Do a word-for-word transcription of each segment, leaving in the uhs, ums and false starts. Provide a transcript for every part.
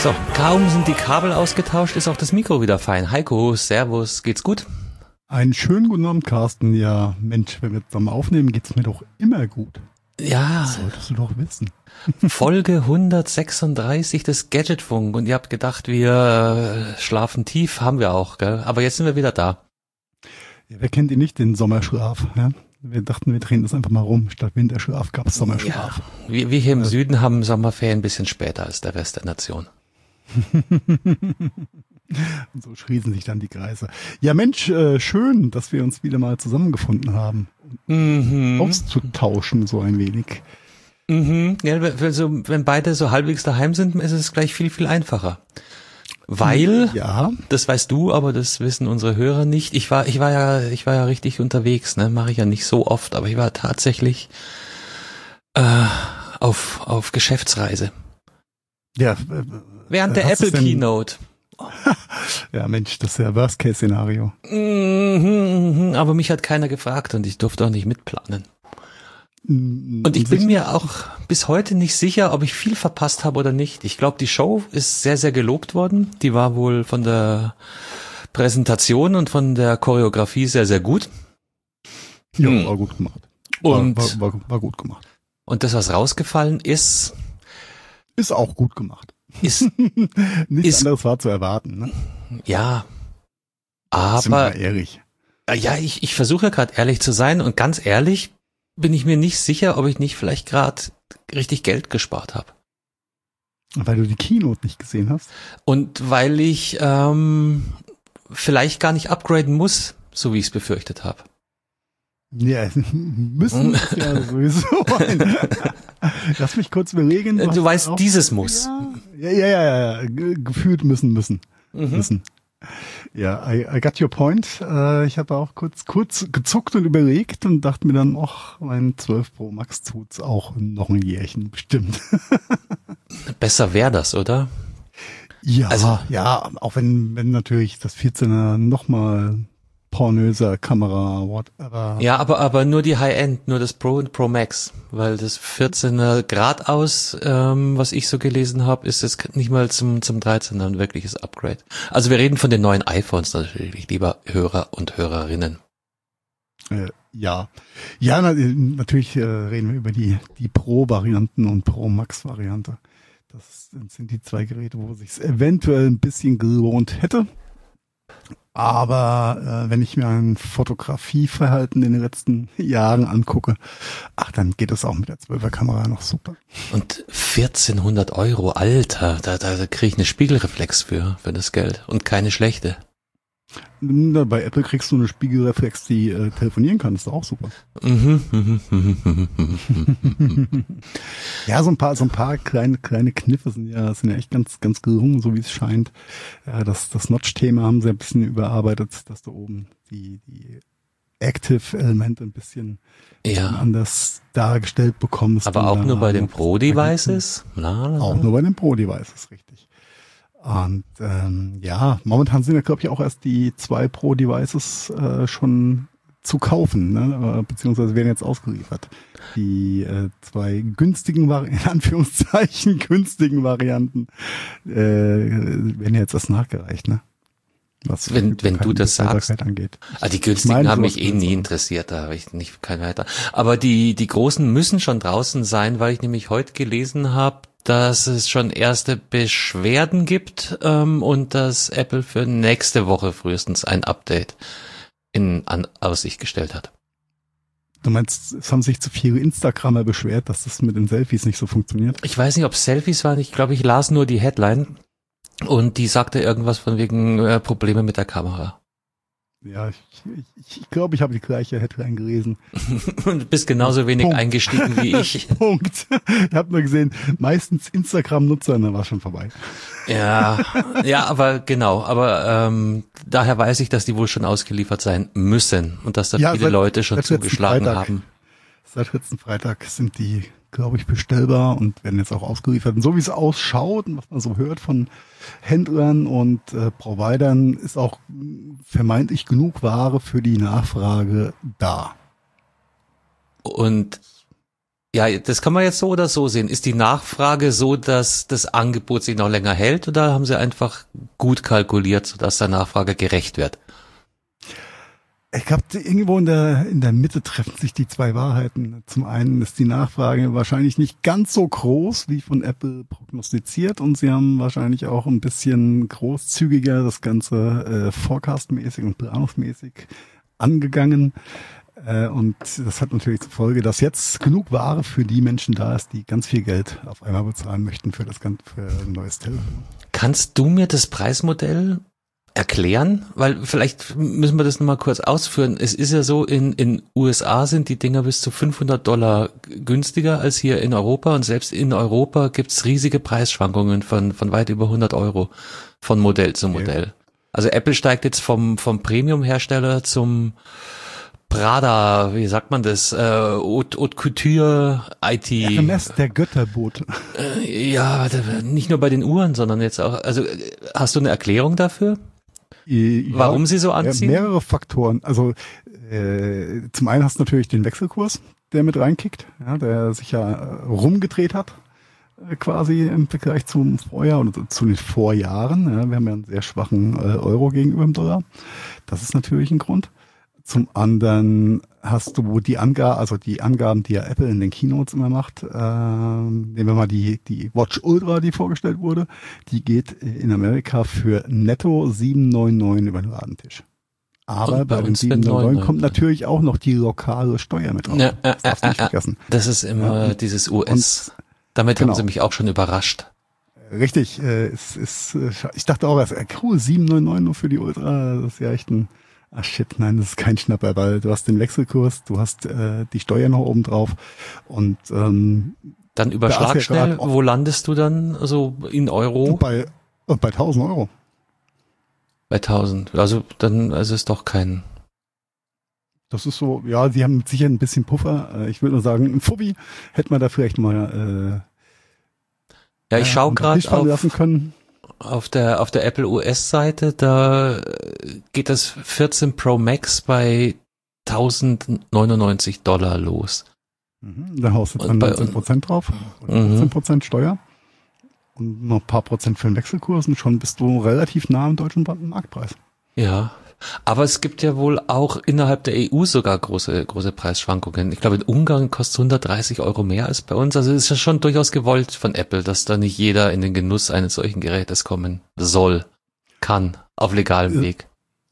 So, kaum sind die Kabel ausgetauscht, ist auch das Mikro wieder fein. Heiko, Servus, geht's gut? Einen schönen guten Abend, Carsten. Ja, Mensch, wenn wir zusammen aufnehmen, geht's mir doch immer gut. Ja. Das solltest du doch wissen. Folge hundertsechsunddreißig des Gadgetfunk und ihr habt gedacht, wir schlafen tief, haben wir auch, gell? Aber jetzt sind wir wieder da. Ja, wer kennt ihn nicht, den Sommerschlaf, ja? Wir dachten, wir drehen das einfach mal rum. Statt Winterschlaf gab's Sommerschlaf. Ja, wir, wir hier im Süden haben Sommerferien ein bisschen später als der Rest der Nation. Und so schließen sich dann die Kreise. Ja, Mensch, äh, schön, dass wir uns wieder mal zusammengefunden haben. Mhm. Auszutauschen so ein wenig. Mhm. Ja, also, wenn beide so halbwegs daheim sind, ist es gleich viel, viel einfacher. Weil, ja, das weißt du, aber das wissen unsere Hörer nicht. Ich war, ich war ja, ich war ja richtig unterwegs, ne? Mache ich ja nicht so oft, aber ich war tatsächlich äh, auf auf Geschäftsreise. Ja. Äh, Während der Apple Keynote. Ja, Mensch, das ist ja Worst-Case-Szenario. Mhm, aber mich hat keiner gefragt und ich durfte auch nicht mitplanen. Und ich bin mir auch bis heute nicht sicher, ob ich viel verpasst habe oder nicht. Ich glaube, die Show ist sehr, sehr gelobt worden. Die war wohl von der Präsentation und von der Choreografie sehr, sehr gut. Ja, hm. war gut gemacht. War, und war, war, war gut gemacht. Und das, was rausgefallen ist, ist auch gut gemacht. Ist nichts ist, anderes war zu erwarten, ne? Ja, aber sind wir ehrlich. Ja, ich ich versuche gerade ehrlich zu sein und ganz ehrlich bin ich mir nicht sicher, ob ich nicht vielleicht gerade richtig Geld gespart habe. Weil du die Keynote nicht gesehen hast? Und weil ich ähm, vielleicht gar nicht upgraden muss, so wie ich es befürchtet habe. Ja, müssen ist ja sowieso ein. Lass mich kurz überlegen. Du weißt, auch, dieses muss. Ja, ja, ja, ja, gefühlt müssen, müssen, mhm. müssen. Ja, I, I got your point. Uh, ich habe auch kurz kurz gezuckt und überlegt und dachte mir dann, ach, mein zwölf Pro Max tut's auch noch ein Jährchen bestimmt. Besser wäre das, oder? Ja, also, ja, auch wenn wenn natürlich das vierzehner nochmal pornöser Kamera, whatever. Ja, aber aber nur die High-End, nur das Pro und Pro Max, weil das vierzehner geradeaus, ähm, was ich so gelesen habe, ist jetzt nicht mal zum zum dreizehner ein wirkliches Upgrade. Also wir reden von den neuen iPhones natürlich, lieber Hörer und Hörerinnen. Äh, ja, ja, na, natürlich äh, reden wir über die die Pro-Varianten und Pro Max-Variante. Das sind die zwei Geräte, wo sich's eventuell ein bisschen gelohnt hätte. Aber äh, wenn ich mir ein Fotografieverhalten in den letzten Jahren angucke, ach, dann geht es auch mit der zwölfer Kamera noch super. Und vierzehnhundert Euro, Alter, da, da, da kriege ich eine Spiegelreflex für, für das Geld und keine schlechte. Na, bei Apple kriegst du eine Spiegelreflex, die äh, telefonieren kann, ist auch super. Ja, so ein paar, so ein paar kleine, kleine Kniffe sind ja, sind ja echt ganz, ganz gelungen, so wie es scheint. Ja, das, das Notch-Thema haben sie ein bisschen überarbeitet, dass du oben die, die Active-Elemente ein bisschen, ja. anders dargestellt bekommst. Aber auch nur bei den Pro-Devices? Auch nur bei den Pro-Devices, richtig. Und ähm, ja, momentan sind ja, glaube ich, auch erst die zwei Pro-Devices äh, schon zu kaufen, ne? Beziehungsweise werden jetzt ausgeliefert. Die äh, zwei günstigen, Vari- in Anführungszeichen günstigen Varianten äh, werden jetzt erst nachgereicht, ne? Was wenn wenn du das sagst. Angeht. Ah, die günstigen meine, haben mich eh nie interessiert, da habe ich nicht kein weiter. Aber die die großen müssen schon draußen sein, weil ich nämlich heute gelesen habe, dass es schon erste Beschwerden gibt ähm, und dass Apple für nächste Woche frühestens ein Update in an Aussicht gestellt hat. Du meinst, es haben sich zu viele Instagrammer beschwert, dass das mit den Selfies nicht so funktioniert? Ich weiß nicht, ob Selfies waren. Ich glaube, ich las nur die Headline. Und die sagte irgendwas von wegen äh, Probleme mit der Kamera. Ja, ich ich, ich, glaube, ich habe die gleiche Headline gelesen. Und bist genauso wenig Punkt. eingestiegen wie ich. Punkt. Ich habe nur gesehen, meistens Instagram-Nutzer, und dann war schon vorbei. Ja, ja, aber genau. Aber ähm, daher weiß ich, dass die wohl schon ausgeliefert sein müssen und dass da ja, viele seit, Leute schon zugeschlagen Freitag, haben. Seit letzten Freitag sind die, glaube ich, bestellbar und werden jetzt auch ausgeliefert. Und so wie es ausschaut und was man so hört von Händlern und äh, Providern, ist auch vermeintlich genug Ware für die Nachfrage da. Und Ja, das kann man jetzt so oder so sehen. Ist die Nachfrage so, dass das Angebot sich noch länger hält oder haben sie einfach gut kalkuliert, sodass der Nachfrage gerecht wird? Ich glaube, irgendwo in der, in der Mitte treffen sich die zwei Wahrheiten. Zum einen ist die Nachfrage wahrscheinlich nicht ganz so groß, wie von Apple prognostiziert, und sie haben wahrscheinlich auch ein bisschen großzügiger das Ganze äh, forecastmäßig und planungsmäßig angegangen. Äh, und das hat natürlich zur Folge, dass jetzt genug Ware für die Menschen da ist, die ganz viel Geld auf einmal bezahlen möchten für das ganze, für ein neues Telefon. Kannst du mir das Preismodell erklären? Weil vielleicht müssen wir das nochmal kurz ausführen. Es ist ja so, in in U S A sind die Dinger bis zu fünfhundert Dollar günstiger als hier in Europa, und selbst in Europa gibt's riesige Preisschwankungen von von weit über hundert Euro von Modell zu Modell. Okay. Also Apple steigt jetzt vom vom Premium-Hersteller zum Prada, wie sagt man das, äh, Haute, Haute Couture, I T. Hermes, der Götterbote. Äh, ja, nicht nur bei den Uhren, sondern jetzt auch, also hast du eine Erklärung dafür? Ja, warum sie so anziehen? Ja, mehrere Faktoren. Also äh, zum einen hast du natürlich den Wechselkurs, der mit reinkickt, ja, der sich ja rumgedreht hat, äh, quasi im Vergleich zum Vorjahr oder zu den Vorjahren. Ja, wir haben ja einen sehr schwachen äh, Euro gegenüber dem Dollar. Das ist natürlich ein Grund. Zum anderen hast du die Angaben, also die Angaben, die ja Apple in den Keynotes immer macht. Äh, nehmen wir mal die die Watch Ultra, die vorgestellt wurde. Die geht in Amerika für netto sieben neunundneunzig über den Ladentisch. Aber bei, bei den sieben neunundneunzig kommt natürlich auch noch die lokale Steuer mit drauf. Ja, äh, das darfst du nicht äh, vergessen. Das ist immer ja, dieses U S. Und, damit genau. Haben sie mich auch schon überrascht. Richtig, äh, es ist, ich dachte auch, das ist cool, sieben neunundneunzig nur für die Ultra, das ist ja echt ein Ach shit, nein, das ist kein Schnapper, weil du hast den Wechselkurs, du hast äh, die Steuer noch oben drauf und ähm, dann überschlag ja schnell, wo landest du dann, also in Euro? Bei bei tausend Euro. Bei tausend, also dann also ist doch kein... Das ist so, ja, sie haben sicher ein bisschen Puffer. Ich würde nur sagen, ein Fuffi hätte man da vielleicht mal äh, ja, ich schaue gerade auf... lassen können. Auf der auf der Apple U S-Seite, da geht das vierzehn Pro Max bei tausendneunundneunzig Dollar los. Mhm, da haust du dann neunzehn Prozent drauf, fünfzehn Prozent Steuer und noch ein paar Prozent für den Wechselkurs und schon bist du relativ nah am deutschen Marktpreis. Ja, aber es gibt ja wohl auch innerhalb der E U sogar große große Preisschwankungen. Ich glaube, in Ungarn kostet hundertdreißig Euro mehr als bei uns. Also es ist ja schon durchaus gewollt von Apple, dass da nicht jeder in den Genuss eines solchen Gerätes kommen soll, kann, auf legalem Weg.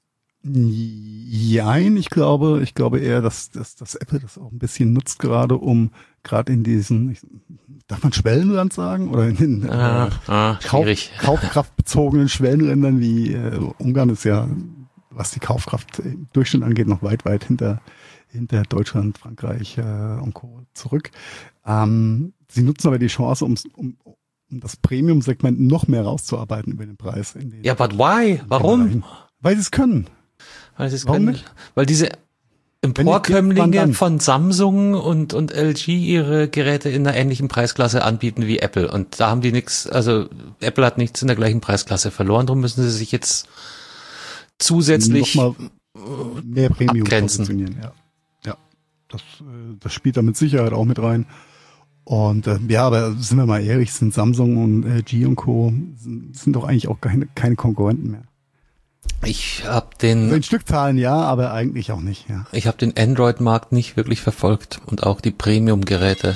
Jein, ich glaube, ich glaube eher, dass, dass, dass Apple das auch ein bisschen nutzt, gerade um, gerade in diesen, darf man Schwellenland sagen? Oder in den ah, äh, ah, Kauf, kaufkraftbezogenen Schwellenländern wie äh, Ungarn ist ja, was die Kaufkraft im Durchschnitt angeht, noch weit, weit hinter, hinter Deutschland, Frankreich äh, und Co. zurück. Ähm, sie nutzen aber die Chance, um, um, um das Premium-Segment noch mehr rauszuarbeiten über den Preis. In den, ja, but why? Warum? Weil sie es können. Weil sie es können. Nicht? Weil diese Emporkömmlinge von Samsung und, und L G ihre Geräte in einer ähnlichen Preisklasse anbieten wie Apple. Und da haben die nichts, also Apple hat nichts in der gleichen Preisklasse verloren, darum müssen sie sich jetzt zusätzlich noch mal mehr Premium abgrenzen. Positionieren. Ja, ja, das, das spielt da mit Sicherheit auch mit rein. Und äh, ja, aber sind wir mal ehrlich, sind Samsung und L G und Co. sind, sind doch eigentlich auch keine, keine Konkurrenten mehr. Ich habe den also in Stückzahlen ja, aber eigentlich auch nicht. Ja. Ich habe den Android-Markt nicht wirklich verfolgt und auch die Premium-Geräte.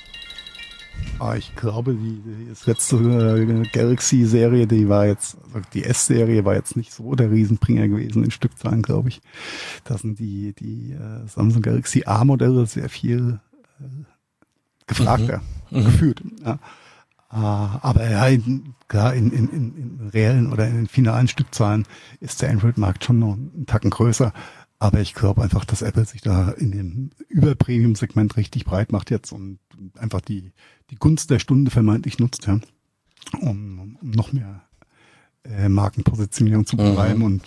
Ah, ich glaube, die, die das letzte äh, Galaxy-Serie, die war jetzt, also die S-Serie war jetzt nicht so der Riesenbringer gewesen in Stückzahlen, glaube ich. Da sind die die äh, Samsung Galaxy A-Modelle sehr viel äh, gefragter, mhm. gefühlt. Ja. Uh, aber ja, in, klar, in, in, in, in reellen oder in den finalen Stückzahlen ist der Android-Markt schon noch einen Tacken größer. Aber ich glaube einfach, dass Apple sich da in dem Über-Premium-Segment richtig breit macht jetzt und einfach die, die Gunst der Stunde vermeintlich nutzt, ja, um, um noch mehr äh, Markenpositionierung zu betreiben. Mhm. Und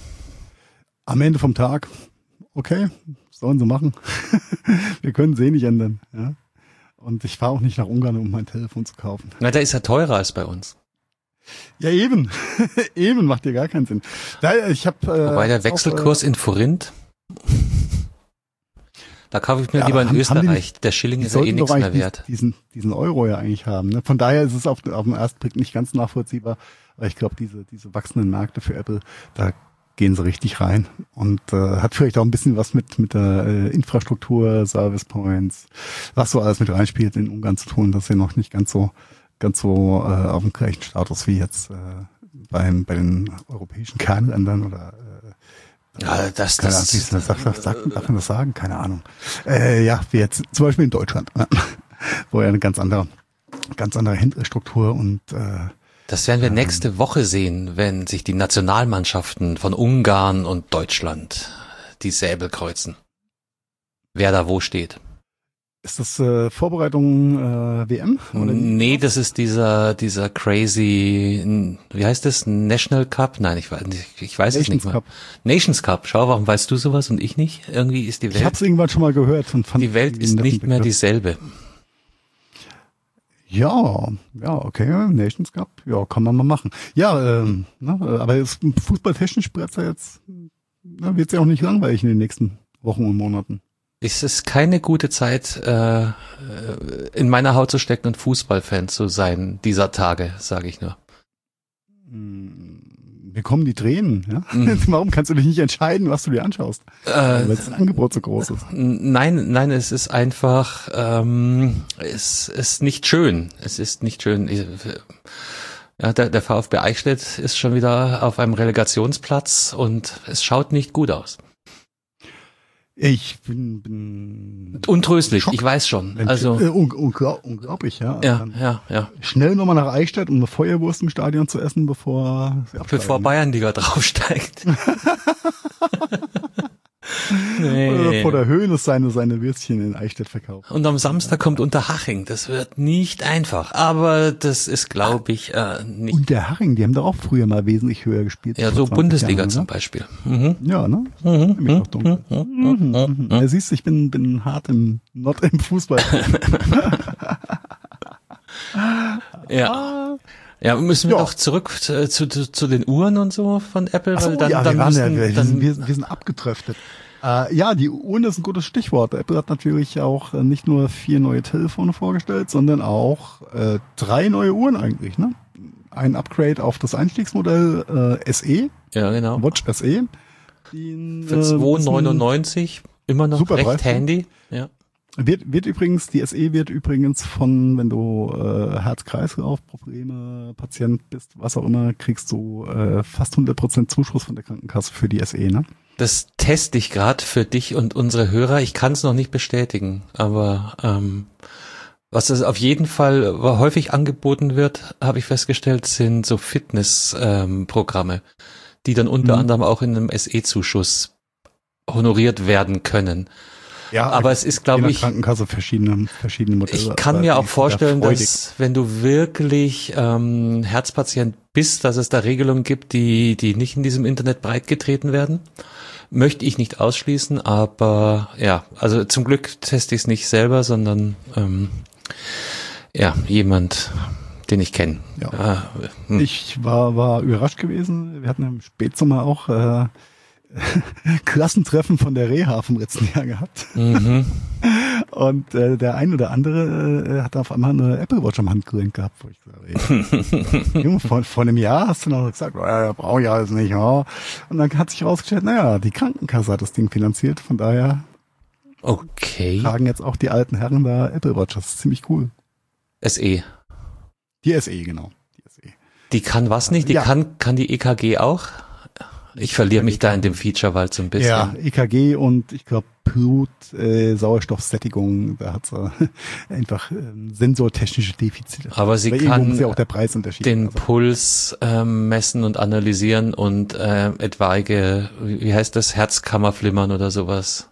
am Ende vom Tag, okay, sollen sie machen. Wir können es eh nicht ändern, ja. Und ich fahre auch nicht nach Ungarn, um mein Telefon zu kaufen. Na, der ist ja teurer als bei uns. Ja, eben. Eben, macht dir gar keinen Sinn. Da, ich hab, äh, Wobei der Wechselkurs auch, äh, in Forint, Da kaufe ich mir Ja, lieber in haben- haben die Österreich. nicht- Der Schilling Die ist ja eh sollten nichts doch mehr eigentlich wert. diesen, diesen Euro ja eigentlich haben. Ne? Von daher ist es auf, auf den ersten Blick nicht ganz nachvollziehbar. Aber ich glaube, diese, diese wachsenden Märkte für Apple, da gehen sie richtig rein. Und äh, hat vielleicht auch ein bisschen was mit, mit der äh, Infrastruktur, Service Points, was so alles mit reinspielt in Ungarn zu tun. Das ist ja noch nicht ganz so, ganz so äh, auf dem gleichen Status wie jetzt äh, beim, bei den europäischen Kernländern oder äh, Ja, das, keine das, Ahnung, darf, darf, darf, darf man das sagen? Keine Ahnung. Äh, ja, wie jetzt zum Beispiel in Deutschland, wo ja eine ganz andere, ganz andere Hinterstruktur und äh, das werden wir nächste Woche sehen, wenn sich die Nationalmannschaften von Ungarn und Deutschland die Säbel kreuzen. Wer da wo steht. ist das äh, Vorbereitung äh, W M? Oder wie? Nee, das ist dieser, dieser crazy, wie heißt das? National Cup? Nein, ich weiß nicht, ich weiß es nicht Nations mehr. Cup. Nations Cup. Schau, warum weißt du sowas und ich nicht? Irgendwie ist die Ich Welt, habe es irgendwann schon mal gehört und fand die Welt irgendwie ist einen netten nicht mehr Begriff. dieselbe. Ja, ja, okay, Nations Cup, ja, kann man mal machen. Ja, ähm, ne, aber es, fußballtechnisch bereits ja jetzt, ne, wird es ja auch nicht langweilig in den nächsten Wochen und Monaten. Es ist keine gute Zeit, äh, in meiner Haut zu stecken und Fußballfan zu sein dieser Tage, sage ich nur. Mir kommen die Tränen, ja? Mhm. Warum kannst du dich nicht entscheiden, was du dir anschaust? Äh, Weil das Angebot so groß ist. Nein, nein, es ist einfach, ähm, es ist nicht schön. Es ist nicht schön. Ich, ja, der, der VfB Eichstätt ist schon wieder auf einem Relegationsplatz und es schaut nicht gut aus. Ich bin, bin Untröstlich, Schock. ich weiß schon. Mensch, Also äh, un unglaub, unglaublich, ja. ja, Dann ja, ja. schnell nochmal nach Eichstätt, um eine Feuerwurst im Stadion zu essen, bevor sie absteigen. Bevor Bayernliga draufsteigt. Nee. Oder vor der Höhle seine, seine Würstchen in Eichstätt verkauft. Und am Samstag kommt Unterhaching. Das wird nicht einfach, aber das ist, glaube ich, äh, nicht. Und der Haring, die haben doch auch früher mal wesentlich höher gespielt. Ja, vor so zwanzig Bundesliga Jahren, zum ne? Beispiel. Mhm. Ja, ne? Mhm. Mich auch dunkel. Mhm. Mhm. Ja, siehst du, ich bin, bin hart im, not im Fußball. Ja. Ja, müssen wir Ja. doch zurück zu, zu, zu den Uhren und so von Apple, Ach so, weil dann, ja, dann wir, waren ja, müssen, wir, dann, sind, wir, wir sind abgetröftet. Äh, ja, die Uhren ist ein gutes Stichwort. Apple hat natürlich auch äh, nicht nur vier neue Telefone vorgestellt, sondern auch äh, drei neue Uhren eigentlich. Ne? Ein Upgrade auf das Einstiegsmodell äh, S E, ja, genau. Watch S E. Die, Für äh, zwei bisschen- neunundneunzig immer noch Super recht Preis, ne? handy. Ja. Wird, wird übrigens, die S E wird übrigens von, wenn du äh, Herz-Kreislauf-Probleme, Patient bist, was auch immer, kriegst du äh, fast hundert Prozent Zuschuss von der Krankenkasse für die S E, ne? Das teste ich gerade für dich und unsere Hörer. Ich kann es noch nicht bestätigen, aber ähm, was es auf jeden Fall häufig angeboten wird, habe ich festgestellt, sind so Fitnessprogramme, die dann unter Mhm. anderem auch in einem S E-Zuschuss honoriert werden können. Ja, Aber es ist, je glaube nach ich, Krankenkasse verschiedene, verschiedene Modelle. ich kann aber mir die auch sind da vorstellen, freudig. dass wenn du wirklich ähm, Herzpatient bist, dass es da Regelungen gibt, die die nicht in diesem Internet breitgetreten werden. Möchte ich nicht ausschließen, aber ja, also zum Glück teste ich es nicht selber, sondern ähm, ja, jemand, den ich kenne. Ja. Ah, hm. Ich war, war überrascht gewesen. Wir hatten im Spätsommer auch äh, Klassentreffen von der Reha vom letzten Jahr gehabt. Mhm. Und äh, der ein oder andere äh, hat auf einmal eine Apple Watch am Handgelenk gehabt, wo ich gesagt habe, Junge, vor, vor einem Jahr hast du noch gesagt, oh, ja, brauche ich alles nicht. Ja. Und dann hat sich herausgestellt, naja, die Krankenkasse hat das Ding finanziert, von daher Okay. tragen jetzt auch die alten Herren da Apple Watch. Das ist ziemlich cool. S E. Die S E, genau. Die S E. Die kann was nicht? Die Ja. kann kann die E K G auch? Ich verliere mich da in dem Feature-Wald so ein bisschen. Ja, E K G und ich glaube Blut, äh, Sauerstoffsättigung, da hat sie einfach ähm, sensortechnische Defizite. Aber sie Weil irgendwo kann muss ja auch der Preisunterschied den also. Puls ähm, messen und analysieren und äh, etwaige, wie wie heißt das, Herzkammerflimmern oder sowas.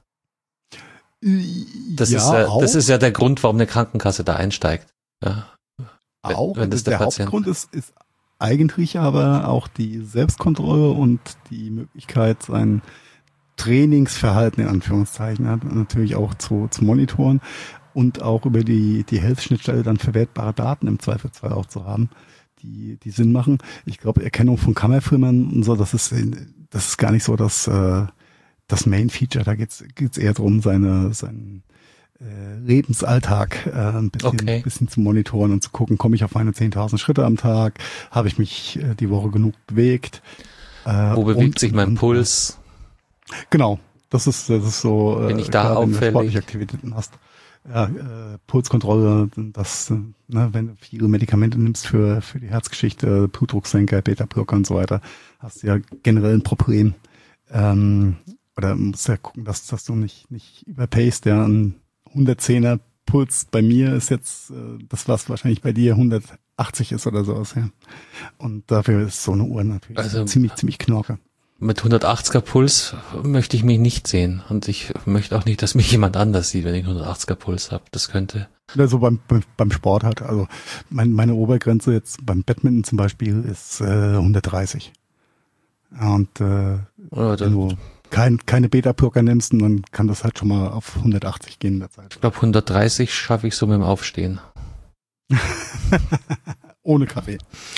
Das ja, ist ja, auch, das ist ja der Grund, warum eine Krankenkasse da einsteigt. Ja. wenn- auch. wenn das der der Patient- Hauptgrund ist, ist eigentlich aber auch die Selbstkontrolle und die Möglichkeit, sein Trainingsverhalten in Anführungszeichen hat, natürlich auch zu, zu monitoren und auch über die, die Health-Schnittstelle dann verwertbare Daten im Zweifelsfall auch zu haben, die, die Sinn machen. Ich glaube, Erkennung von Kammerflimmern und so, das ist, das ist gar nicht so das, äh, das Main-Feature, da geht's geht's eher darum, seine seinen äh, Lebensalltag äh, ein bisschen, Okay. ein bisschen zu monitoren und zu gucken, komme ich auf meine zehntausend Schritte am Tag, habe ich mich äh, die Woche genug bewegt. Äh, Wo bewegt und, sich mein und, Puls? Genau, das ist das ist so. Bin äh, ich da klar, wenn du auffällig? sportliche Aktivitäten hast. Ja, äh, Pulskontrolle, das, äh, ne, wenn du viele Medikamente nimmst für für die Herzgeschichte, Blutdrucksenker, Beta-Blocker und so weiter, hast du ja generell ein Problem. Ähm, oder musst ja gucken, dass dass du nicht nicht überpaced. Ja, ein hundertzehner Puls bei mir ist jetzt äh, das, was wahrscheinlich bei dir hundertachtzig ist oder sowas. Ja. Und dafür ist so eine Uhr natürlich Also- ziemlich ziemlich knorke. Mit hundertachtziger Puls möchte ich mich nicht sehen. Und ich möchte auch nicht, dass mich jemand anders sieht, wenn ich hundertachtziger Puls habe. Das könnte... Oder so beim, beim beim Sport halt. Also mein, meine Obergrenze jetzt beim Badminton zum Beispiel ist äh, hundertdreißig. Ja, und äh, Oder wenn du kein, keine Beta-Blocker nimmst, dann kann das halt schon mal auf hundertachtzig gehen in der Zeit. ich glaube, hundertdreißig schaffe ich so mit dem Aufstehen. Ohne Kaffee.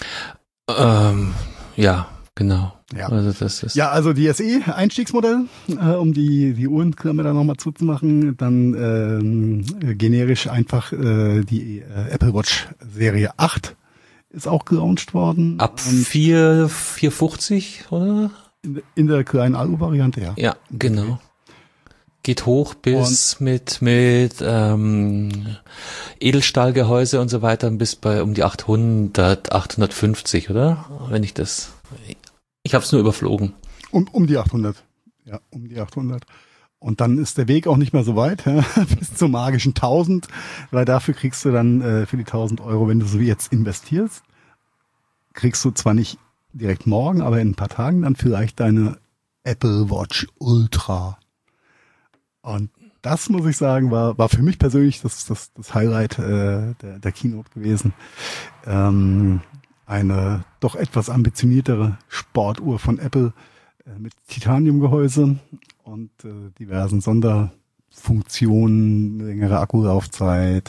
Ähm, ja, genau. Ja. Also das ist... Ja, also die S E-Einstiegsmodell, äh, um die die Uhrenklammer da nochmal zuzumachen, dann ähm, generisch einfach äh, die äh, Apple Watch Serie acht ist auch gelauncht worden. Ab Und vier, vier fünfzig, oder? in, in der kleinen Alu-Variante, ja. Ja, genau. Geht hoch bis mit mit ähm, Edelstahlgehäuse und so weiter bis bei um die achthundert, achthundertfünfzig, oder? Wenn ich das... Ich habe es nur überflogen. Um, um die achthundert. Ja, um die achthundert. Und dann ist der Weg auch nicht mehr so weit, ja, bis zum magischen tausend, weil dafür kriegst du dann äh, für die tausend Euro, wenn du so wie jetzt investierst, kriegst du zwar nicht direkt morgen, aber in ein paar Tagen dann vielleicht deine Apple Watch Ultra. Und das, muss ich sagen, war war für mich persönlich das das, das Highlight äh, der, der Keynote gewesen. Ähm, eine doch etwas ambitioniertere Sportuhr von Apple äh, mit Titaniumgehäuse und äh, diversen Sonderfunktionen, längere Akkulaufzeit,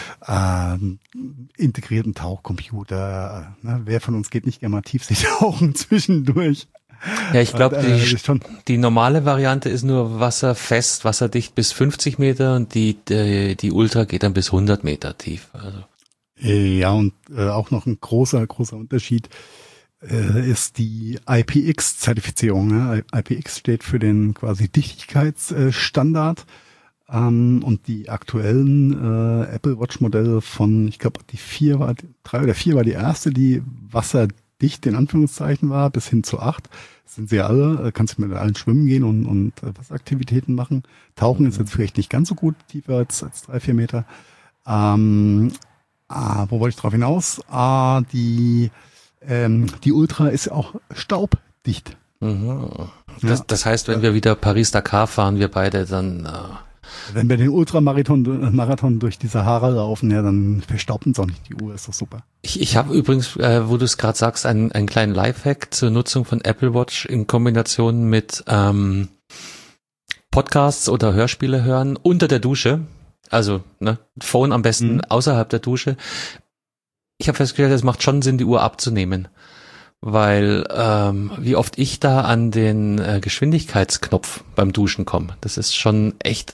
ähm, integrierten Tauchcomputer. Ne? Wer von uns geht nicht gerne mal Tiefsee tauchen zwischendurch? Ja, ich glaube, Und, äh, die, schon, die normale Variante ist nur wasserfest, wasserdicht bis fünfzig Meter und die, die, die Ultra geht dann bis hundert Meter tief. Also. ja, und äh, auch noch ein großer, großer Unterschied äh, ist die I P X-Zertifizierung. Ne? I P X steht für den quasi Dichtigkeitsstandard. Ähm, und die aktuellen äh, Apple Watch Modelle von, ich glaube, die vier war, drei oder vier war die erste, die wasserdicht in Anführungszeichen war, bis hin zu acht. Das sind sie ja alle, äh, kannst du mit allen schwimmen gehen und, und äh, Wasseraktivitäten machen. Tauchen ist jetzt vielleicht nicht ganz so gut, tiefer als, als drei, vier Meter. Ähm, ah, wo wollte ich drauf hinaus? Ah, die, ähm, die Ultra ist auch staubdicht. Mhm. Das, das heißt, wenn wir wieder Paris-Dakar fahren, wir beide, dann... Äh Wenn wir den Ultramarathon Marathon durch die Sahara laufen, ja, dann verstaubt uns auch nicht die Uhr, ist doch super. Ich, ich habe übrigens, äh, wo du es gerade sagst, einen, einen kleinen Lifehack zur Nutzung von Apple Watch in Kombination mit ähm, Podcasts oder Hörspiele hören unter der Dusche. Also, ne, Phone am besten mhm. außerhalb der Dusche. Ich habe festgestellt, es macht schon Sinn, die Uhr abzunehmen. Weil ähm, wie oft ich da an den äh, Geschwindigkeitsknopf beim Duschen komme, das ist schon echt.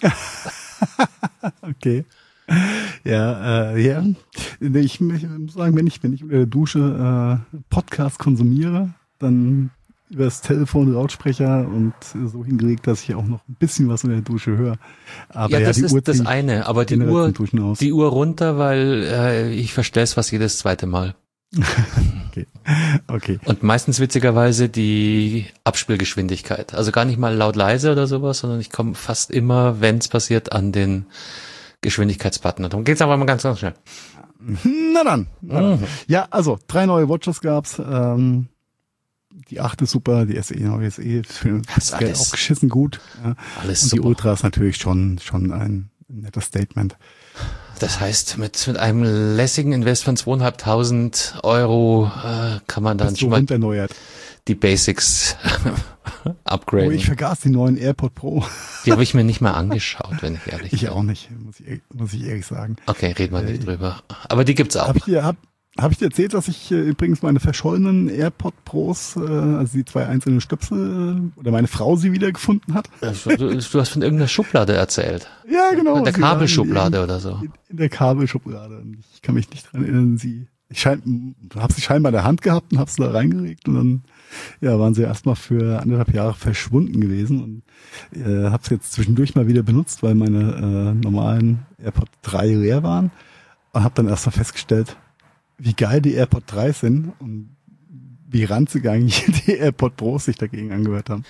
Okay. Ja, äh, ja. Ich, ich muss sagen, wenn ich, wenn ich unter der Dusche äh, Podcast konsumiere, dann über das Telefon, Lautsprecher und so hingelegt, dass ich auch noch ein bisschen was unter der Dusche höre. Aber ja, ja, das die ist Uhr das eine, aber die Uhr, die Uhr runter, weil äh, ich verstelle es fast jedes zweite Mal. Okay. Okay. Und meistens witzigerweise die Abspielgeschwindigkeit. Also gar nicht mal laut leise oder sowas, sondern ich komme fast immer, wenn es passiert, an den Geschwindigkeitsbutton. Und darum geht's aber mal ganz, ganz schnell. Na dann. Na dann. Mhm. Ja, also drei neue Watches gab's. Ähm, die acht ist super, die S E, neue S E für das Geld auch geschissen gut. Ja. Alles Und super. die Ultra ist natürlich schon schon ein nettes Statement. Das heißt, mit mit einem lässigen Invest von zweieinhalbtausend Euro äh, kann man dann schon mal erneuert. die Basics upgraden. Oh, ich vergaß die neuen AirPod Pro. Die habe ich mir nicht mal angeschaut, wenn ich ehrlich bin. Ich auch nicht, muss ich, muss ich ehrlich sagen. Okay, reden wir nicht äh, drüber. Aber die gibt's auch. Hab ich dir, hab, Habe ich dir erzählt, dass ich äh, übrigens meine verschollenen AirPod Pros, äh, also die zwei einzelnen Stöpsel, äh, oder meine Frau sie wiedergefunden hat? Du, du hast von irgendeiner Schublade erzählt. Ja, genau. In der sie war Kabelschublade in, oder so. In, in der Kabelschublade. Und ich kann mich nicht dran erinnern, sie, ich schein, habe sie scheinbar in der Hand gehabt und habe sie da reingelegt und dann, ja, waren sie erstmal für anderthalb Jahre verschwunden gewesen und äh, habe sie jetzt zwischendurch mal wieder benutzt, weil meine äh, normalen AirPod drei leer waren und habe dann erstmal festgestellt, wie geil die AirPod drei sind und wie ranzig eigentlich die AirPod Pros sich dagegen angehört haben.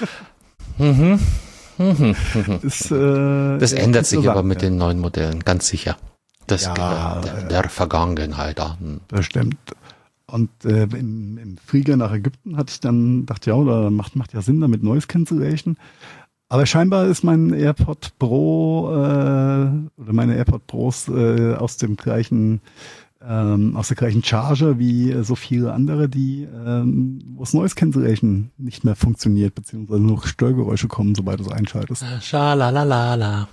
Mhm. Mhm. ist, äh, das ändert sich aber mit ja. den neuen Modellen, ganz sicher. Das Ja, gehört der, der Vergangenheit an. Das stimmt. Und äh, im, im Flieger nach Ägypten hatte ich dann, dachte ja, oder macht, macht ja Sinn damit Noise Cancellation. Aber scheinbar ist mein AirPod Pro äh, oder meine AirPod Pros äh, aus dem gleichen ähm, aus der gleichen Charge wie äh, so viele andere, die ähm, wo es Noise Cancellation nicht mehr funktioniert, beziehungsweise nur Störgeräusche kommen, sobald du es einschaltest. Schalalalala.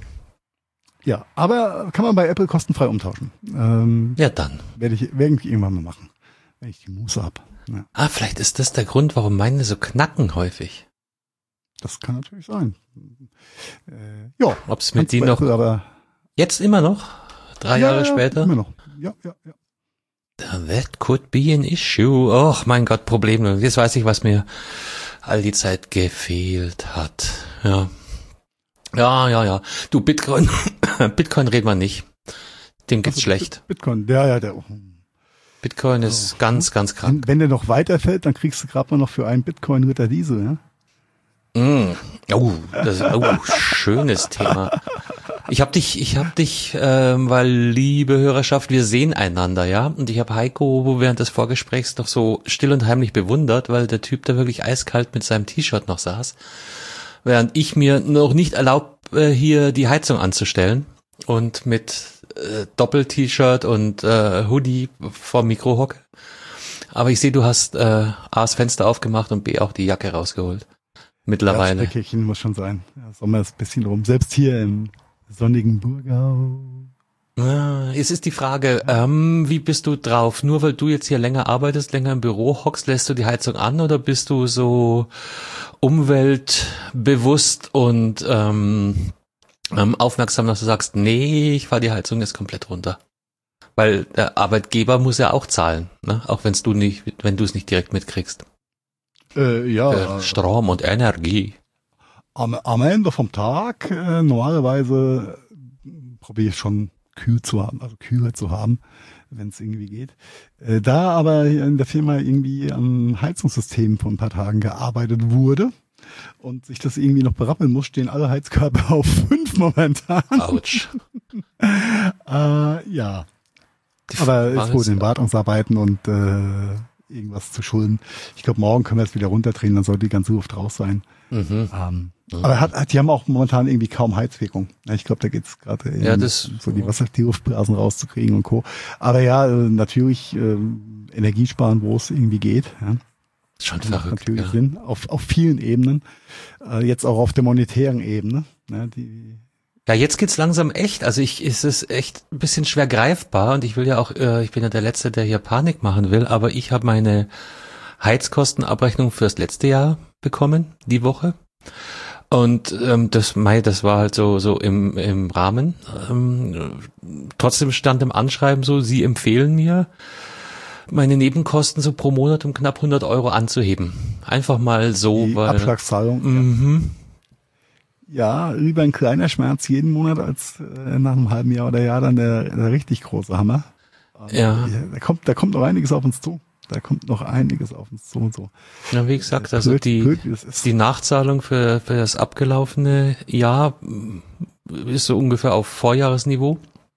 Ja, aber kann man bei Apple kostenfrei umtauschen. Ähm, Ja, dann. Werde ich, werde ich irgendwann mal machen, wenn ich die Muße habe. Ja. Ah, vielleicht ist das der Grund, warum meine so knacken häufig. Das kann natürlich sein. Äh, ja. Ob es mit die noch aber jetzt immer noch? Drei ja, Jahre später? Immer noch. Ja, ja, ja. That could be an issue. Och, mein Gott, Probleme. Jetzt weiß ich, was mir all die Zeit gefehlt hat. Ja. Ja, ja, ja. Du, Bitcoin, Bitcoin reden wir nicht. Dem geht's also, schlecht. Bitcoin, der, ja, der. Bitcoin ist oh. ganz, ganz krank. Wenn, wenn der noch weiterfällt, dann kriegst du gerade mal noch für einen Bitcoin Ritter Diesel, ja? Mm. Oh, das ist oh, schönes Thema. Ich habe dich, ich habe dich, ähm, weil liebe Hörerschaft, wir sehen einander, ja. Und ich habe Heiko während des Vorgesprächs noch so still und heimlich bewundert, weil der Typ da wirklich eiskalt mit seinem T-Shirt noch saß, während ich mir noch nicht erlaubt, äh, hier die Heizung anzustellen und mit äh, Doppel-T-Shirt und äh, Hoodie vor Mikro hocke. Aber ich sehe, du hast äh, A, das Fenster aufgemacht und B, auch die Jacke rausgeholt. Mittlerweile. Ja, Steckerchen muss schon sein. Ja, Sommer ist ein bisschen rum. Selbst hier im sonnigen Burgau. Ah, jetzt ist die Frage, ähm, wie bist du drauf? Nur weil du jetzt hier länger arbeitest, länger im Büro hockst, lässt du die Heizung an oder bist du so umweltbewusst und ähm, ähm, aufmerksam, dass du sagst, nee, ich fahr die Heizung jetzt komplett runter? Weil der Arbeitgeber muss ja auch zahlen, ne? Auch wenn's du nicht, wenn du es nicht direkt mitkriegst. Äh, ja. Für Strom und Energie. Am, am Ende vom Tag äh, normalerweise probiere ich schon kühl zu haben, also kühler zu haben, wenn es irgendwie geht. Äh, da aber in der Firma irgendwie am Heizungssystem vor ein paar Tagen gearbeitet wurde und sich das irgendwie noch berappeln muss, stehen alle Heizkörper auf fünf momentan. Autsch. äh, ja. Aber es wurde in Wartungsarbeiten und äh, irgendwas zu schulden. Ich glaube, morgen können wir es wieder runterdrehen, dann sollte die ganze Luft raus sein. Mhm. Ähm, mhm. Aber hat, hat, die haben auch momentan irgendwie kaum Heizwirkung. Ich glaube, da geht's gerade ja, das so die Wasser, die Luftblasen rauszukriegen und Co. Aber ja, natürlich äh, Energiesparen, wo es irgendwie geht. Ja. Schon das verrückt. Macht natürlich ja. Sinn, auf, auf vielen Ebenen. Äh, jetzt auch auf der monetären Ebene. Ne, die Ja, jetzt geht's langsam echt. Also ich, ist es echt ein bisschen schwer greifbar und ich will ja auch, äh, ich bin ja der Letzte, der hier Panik machen will, aber ich habe meine Heizkostenabrechnung fürs letzte Jahr bekommen, die Woche. Und ähm, das, Mai, das war halt so so im im Rahmen. Ähm, trotzdem stand im Anschreiben so, Sie empfehlen mir, meine Nebenkosten so pro Monat um knapp hundert Euro anzuheben. Einfach mal so, die weil Abschlagszahlung. Mhm. Ja, lieber ein kleiner Schmerz jeden Monat als äh, nach einem halben Jahr oder Jahr dann der, der richtig große Hammer. Und ja. Da kommt, da kommt noch einiges auf uns zu. Da kommt noch einiges auf uns zu und so. Ja, wie gesagt, also blöd, die, blöd, ist. die Nachzahlung für, für das abgelaufene Jahr ist so ungefähr auf Vorjahresniveau.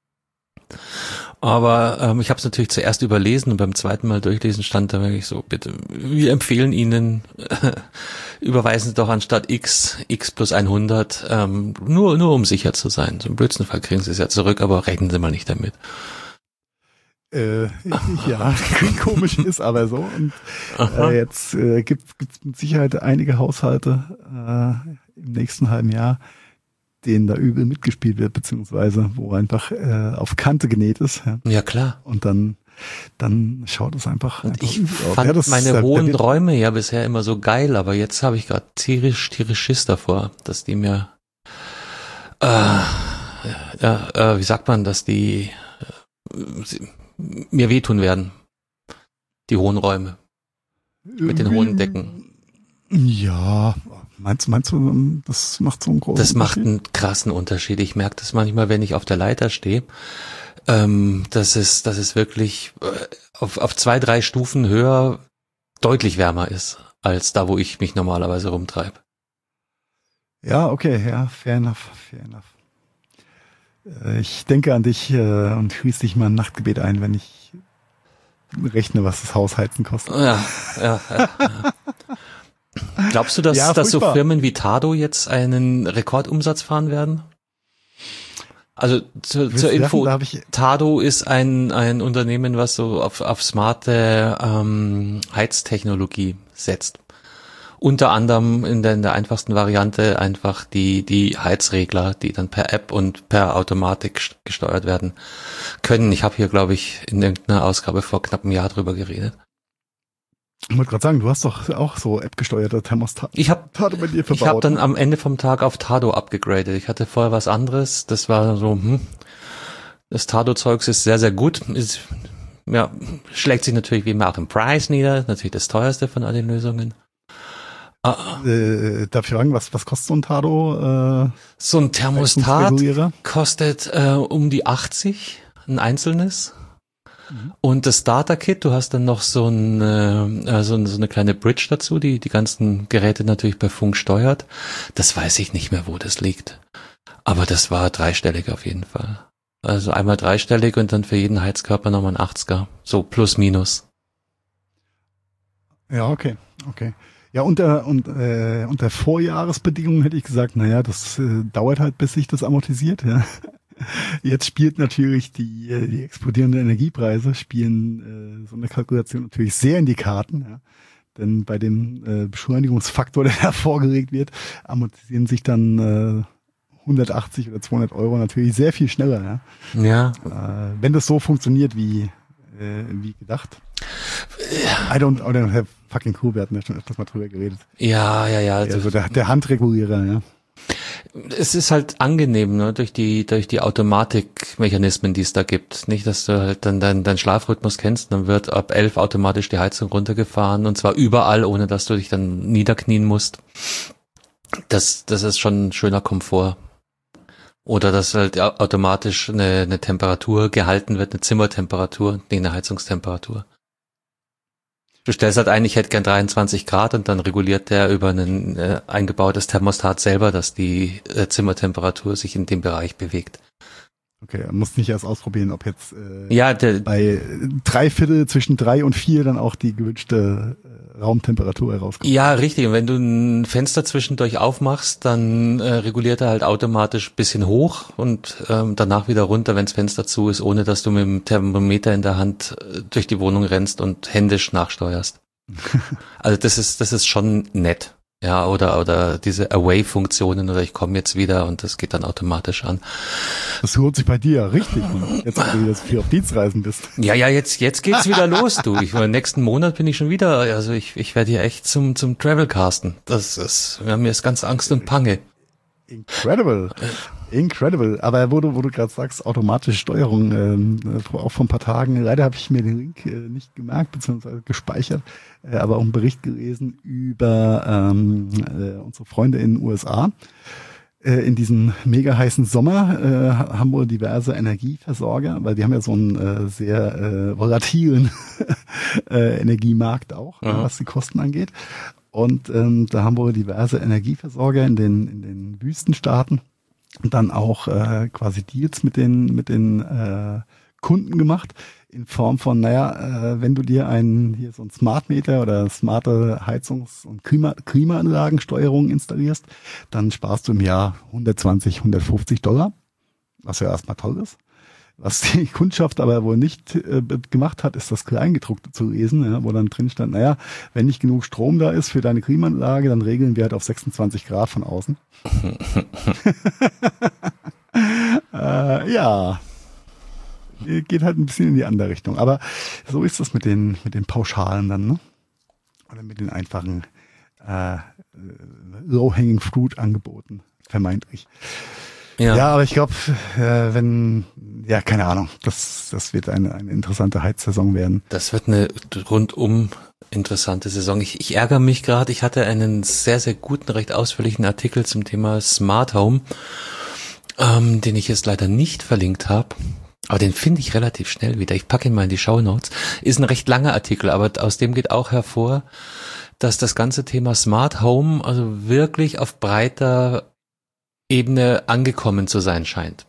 Aber ähm, ich habe es natürlich zuerst überlesen und beim zweiten Mal durchlesen stand da wirklich so, bitte, wir empfehlen Ihnen, äh, überweisen Sie doch anstatt X, X plus hundert, ähm, nur nur um sicher zu sein. So im blödsten Fall kriegen Sie es ja zurück, aber rechnen Sie mal nicht damit. Äh, ja, klingt komisch, ist aber so. Und äh, jetzt äh, gibt es mit Sicherheit einige Haushalte äh, im nächsten halben Jahr, denen da übel mitgespielt wird, beziehungsweise wo einfach äh, auf Kante genäht ist. Ja, ja klar. Und dann dann schaut es einfach. Und einfach ich aus. fand Ja, das, meine der, hohen der, Räume ja bisher immer so geil, aber jetzt habe ich gerade tierisch, tierisch Schiss davor, dass die mir, äh, ja, äh, wie sagt man, dass die äh, sie, mir wehtun werden. Die hohen Räume. Mit den hohen Decken. Ja, meinst, meinst du, das macht so einen großen Das macht Unterschied? einen krassen Unterschied. Ich merke das manchmal, wenn ich auf der Leiter stehe. Ähm, dass es, dass es wirklich äh, auf, auf zwei, drei Stufen höher deutlich wärmer ist, als da, wo ich mich normalerweise rumtreibe. Ja, okay, ja, fair enough, fair enough. Äh, Ich denke an dich äh, und schließe dich mal ein Nachtgebet ein, wenn ich rechne, was das Hausheizen kostet. Ja, ja, ja, ja. Glaubst du, dass, Ja, dass so furchtbar. Firmen wie Tado jetzt einen Rekordumsatz fahren werden? Also zu, Willst zur du Info, lachen? Da hab ich, Tado ist ein, ein Unternehmen, was so auf, auf smarte ähm, Heiztechnologie setzt. Unter anderem in der, in der einfachsten Variante einfach die, die Heizregler, die dann per App und per Automatik st- gesteuert werden können. Ich habe hier, glaube ich, in irgendeiner Ausgabe vor knapp einem Jahr drüber geredet. ich wollte gerade sagen, du hast doch auch so App-gesteuerte Thermostate Ich habe bei dir verbaut. ich hab dann ne? am Ende vom Tag auf Tado abgegradet. Ich hatte vorher was anderes. Das war so, hm, das Tado-Zeugs ist sehr, sehr gut. Ist, ja, schlägt sich natürlich wie immer auch im Preis nieder. Natürlich das teuerste von all den Lösungen. Ah, Äh, darf ich fragen, was, was kostet so ein Tado? Äh, so ein Thermostat Heizungsregulierer? kostet äh, um die achtzig, ein einzelnes. Mhm. Und das Starter-Kit, du hast dann noch so, ein, äh, so, so eine kleine Bridge dazu, die die ganzen Geräte natürlich per Funk steuert. Das weiß ich nicht mehr, wo das liegt. Aber das war dreistellig auf jeden Fall. Also einmal dreistellig und dann für jeden Heizkörper nochmal ein achtziger. So plus minus. Ja, okay, okay. Ja, unter, und, äh, unter Vorjahresbedingungen hätte ich gesagt, naja, das äh, dauert halt, bis sich das amortisiert. Ja. Jetzt spielt natürlich die, äh, die explodierenden Energiepreise, spielen äh, so eine Kalkulation natürlich sehr in die Karten. Ja. Denn bei dem äh, Beschleunigungsfaktor, der da vorgelegt wird, amortisieren sich dann äh, hundertachtzig oder zweihundert Euro natürlich sehr viel schneller. Ja. Ja. Äh, wenn das so funktioniert wie, äh, wie gedacht. I don't, I don't have fucking clue, wir hatten ja schon öfters mal drüber geredet. Ja, ja, ja. Also der, der Handregulierer, ja. Es ist halt angenehm, ne, durch die, durch die Automatikmechanismen, die es da gibt. Nicht, dass du halt dann deinen dein Schlafrhythmus kennst, dann wird ab elf automatisch die Heizung runtergefahren und zwar überall, ohne dass du dich dann niederknien musst. Das, das ist schon ein schöner Komfort. Oder dass halt automatisch eine, eine Temperatur gehalten wird, eine Zimmertemperatur, nicht eine Heizungstemperatur. Du stellst halt ein, ich hätte gern dreiundzwanzig Grad und dann reguliert der über ein äh, eingebautes Thermostat selber, dass die äh, Zimmertemperatur sich in dem Bereich bewegt. Okay, er muss nicht erst ausprobieren, ob jetzt äh, Ja, der, bei drei Viertel zwischen drei und vier dann auch die gewünschte äh, Raumtemperatur herauskommt. ja, richtig. Und wenn du ein Fenster zwischendurch aufmachst, dann äh, reguliert er halt automatisch ein bisschen hoch und ähm, danach wieder runter, wenn das Fenster zu ist, ohne dass du mit dem Thermometer in der Hand äh, durch die Wohnung rennst und händisch nachsteuerst. Also das ist das ist schon nett. Ja, oder oder diese Away-Funktionen oder ich komme jetzt wieder und das geht dann automatisch an. Das lohnt sich bei dir ja richtig, Mann. Jetzt, wo du wieder so viel auf Dienstreisen bist. Ja, ja, jetzt jetzt geht's wieder los, du. Ich meine, nächsten Monat bin ich schon wieder, also ich ich werde hier echt zum zum Travelcasten. Das ist, ja, mir ist ganz Angst und Pange. Incredible. Incredible. Aber wo du, wo du gerade sagst, automatische Steuerung, ähm, auch vor ein paar Tagen, leider habe ich mir den Link äh, nicht gemerkt, beziehungsweise gespeichert, äh, aber auch einen Bericht gelesen über ähm, äh, unsere Freunde in den U S A. Äh, in diesem mega heißen Sommer äh, haben wohl diverse Energieversorger, weil die haben ja so einen äh, sehr äh, volatilen äh, Energiemarkt auch, Mhm. äh, was die Kosten angeht. Und ähm, da haben wohl diverse Energieversorger in den in den Wüstenstaaten dann auch äh, quasi Deals mit den mit den äh, Kunden gemacht in Form von, naja, äh, wenn du dir einen hier so ein Smart Meter oder smarte Heizungs- und Klima Klimaanlagensteuerung installierst, dann sparst du im Jahr hundertzwanzig, hundertfünfzig Dollar, was ja erstmal toll ist. Was die Kundschaft aber wohl nicht äh, gemacht hat, ist das Kleingedruckte zu lesen, ja, wo dann drin stand, naja, wenn nicht genug Strom da ist für deine Klimaanlage, dann regeln wir halt auf sechsundzwanzig Grad von außen. äh, ja. geht halt ein bisschen in die andere Richtung. Aber so ist das mit den mit den Pauschalen dann, ne? Oder mit den einfachen äh, low-hanging fruit Angeboten, vermeintlich. Ja, ja, aber ich glaube, äh, wenn, ja, keine Ahnung, das das wird eine eine interessante Heizsaison werden. Das wird eine rundum interessante Saison. Ich, ich ärgere mich gerade, ich hatte einen sehr, sehr guten, recht ausführlichen Artikel zum Thema Smart Home, ähm, den ich jetzt leider nicht verlinkt habe. Aber den finde ich relativ schnell wieder. Ich packe ihn mal in die Shownotes. Ist ein recht langer Artikel, aber aus dem geht auch hervor, dass das ganze Thema Smart Home also wirklich auf breiter Ebene angekommen zu sein scheint.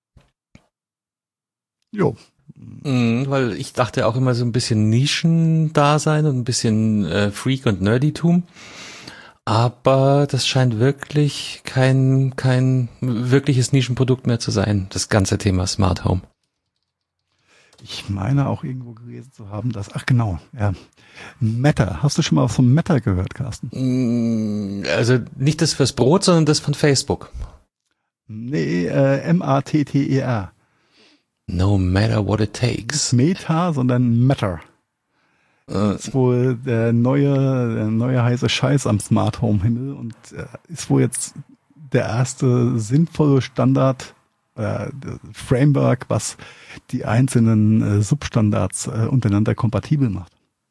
Jo. Mhm, weil ich dachte auch immer so ein bisschen Nischen-Dasein und ein bisschen äh, Freak- und Nerditum. Aber das scheint wirklich kein kein wirkliches Nischenprodukt mehr zu sein, das ganze Thema Smart Home. Ich meine auch irgendwo gelesen zu haben, dass, ach genau, ja, Meta. Hast du schon mal was von Meta gehört, Carsten? Also nicht das fürs Brot, sondern das von Facebook. Nee, äh, M A T T E R. No matter what it takes. Nicht Meta, sondern Meta. Das ist wohl der neue, der neue heiße Scheiß am Smart Home Himmel und äh, ist wohl jetzt der erste sinnvolle Standard, äh, Framework, was die einzelnen äh, Substandards äh, untereinander kompatibel macht.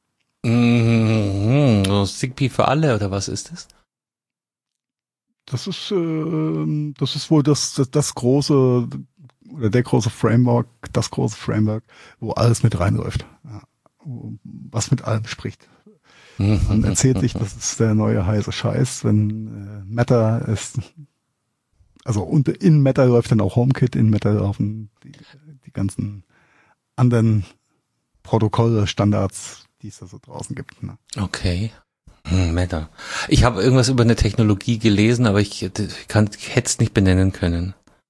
Mhm. So Zigbee für alle oder was ist das? Das ist, äh, das ist wohl das, das, das große oder der große Framework, das große Framework, wo alles mit reinläuft. Ja. Was mit allem spricht. Man erzählt sich, das ist der neue heiße Scheiß, wenn äh, Meta ist, also und in Meta läuft dann auch HomeKit, in Meta laufen die, die ganzen anderen Protokolle, Standards, die es da so draußen gibt. Ne? Okay. Hm, Meta. Ich habe irgendwas über eine Technologie gelesen, aber ich, ich, kann, ich hätte es nicht benennen können.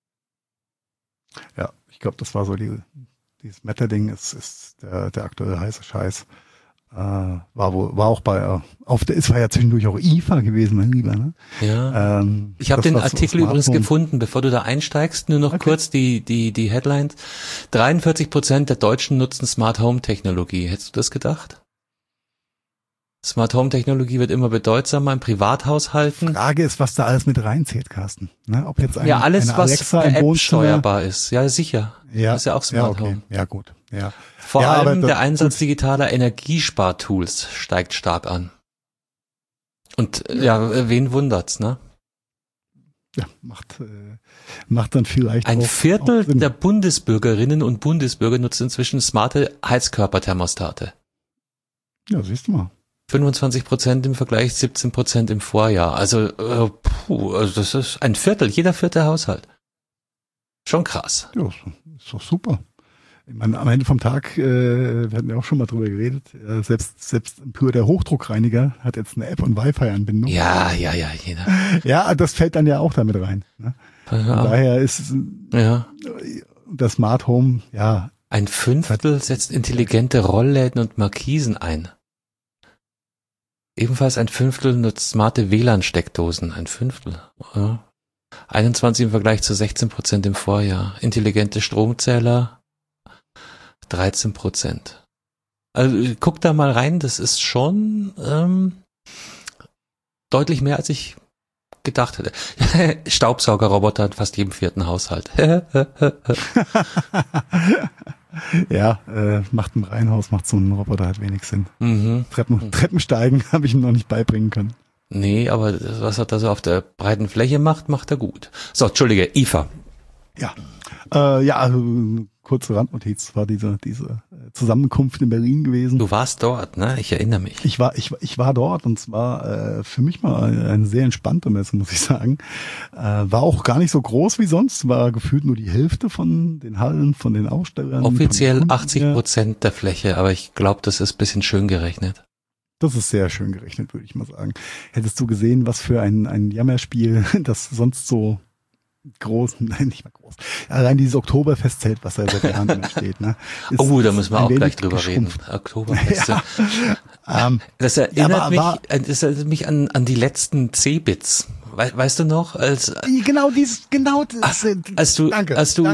Ja, ich glaube, das war so die Dieses Meta-Ding ist, ist der, der aktuelle heiße Scheiß. Äh, war wohl, war auch bei, auf der, es war ja zwischendurch auch I F A gewesen, mein Lieber, ne? Ja. Ähm, ich habe den Artikel übrigens gefunden, bevor du da einsteigst, nur noch okay. kurz die, die, die Headlines. dreiundvierzig Prozent der Deutschen nutzen Smart Home Technologie. Hättest du das gedacht? Smart Home Technologie wird immer bedeutsamer in Privathaushalten. Frage ist, was da alles mit reinzählt, Carsten. Ne? Ob jetzt ein, ja, alles, eine was Alexa per im App Wohnzimmer steuerbar ist. Ja, sicher. Ja, das ist ja auch Smart ja, okay. Home. Ja, gut. Ja. Vor ja, allem das, der Einsatz gut. digitaler Energiespartools steigt stark an. Und ja, ja wen wundert's, ne? Ja, macht, äh, macht dann vielleicht Ein auch, Viertel auch der Bundesbürgerinnen und Bundesbürger nutzen inzwischen smarte Heizkörperthermostate. Ja, siehst du mal. fünfundzwanzig Prozent im Vergleich, siebzehn Prozent im Vorjahr. Also, äh, puh, also das ist ein Viertel, jeder vierte Haushalt. Schon krass. Ja, ist doch super. Ich meine, am Ende vom Tag, äh, wir hatten ja auch schon mal drüber geredet, äh, selbst selbst pur der Hochdruckreiniger hat jetzt eine App- und Wi-Fi-Anbindung. Ja, ja, ja, jeder. Ja, das fällt dann ja auch damit rein. Ne? Ja. Von daher ist ja. das Smart Home, ja. Ein Fünftel setzt intelligente Rollläden und Markisen ein. Ebenfalls ein Fünftel nutzt smarte W L A N-Steckdosen. Ein Fünftel. Ja. einundzwanzig im Vergleich zu sechzehn Prozent im Vorjahr. Intelligente Stromzähler dreizehn Prozent. Also guck da mal rein, das ist schon ähm, deutlich mehr, als ich gedacht hätte. Staubsaugerroboter in fast jedem vierten Haushalt. Ja, äh, macht im Reihenhaus, macht so ein Roboter halt wenig Sinn. Mhm. Treppen, Treppensteigen habe ich ihm noch nicht beibringen können. Nee, aber das, was er da so auf der breiten Fläche macht, macht er gut. So, Entschuldige, I F A. Ja, äh, ja, also, kurze Randnotiz, war diese diese Zusammenkunft in Berlin gewesen. Du warst dort, ne? Ich erinnere mich. Ich war ich ich war dort und zwar äh, für mich mal eine sehr entspannte Messe, muss ich sagen. Äh, war auch gar nicht so groß wie sonst, war gefühlt nur die Hälfte von den Hallen, von den Ausstellern. Offiziell achtzig Prozent der Fläche, aber ich glaube, das ist ein bisschen schön gerechnet. Das ist sehr schön gerechnet, würde ich mal sagen. Hättest du gesehen, was für ein ein Jammerspiel, das sonst so groß, nein, nicht mal groß. Allein dieses Oktoberfestzelt, was da seit Jahren drin steht, ne? Ist, oh, da müssen wir auch gleich drüber geschrumpft. reden. Oktoberfest. Ja, ähm, das erinnert ja, aber, mich, aber, das erinnert mich an, an die letzten C-Bits. We, weißt du noch, als genau dies, genau das. Ach, als du, danke, als du danke.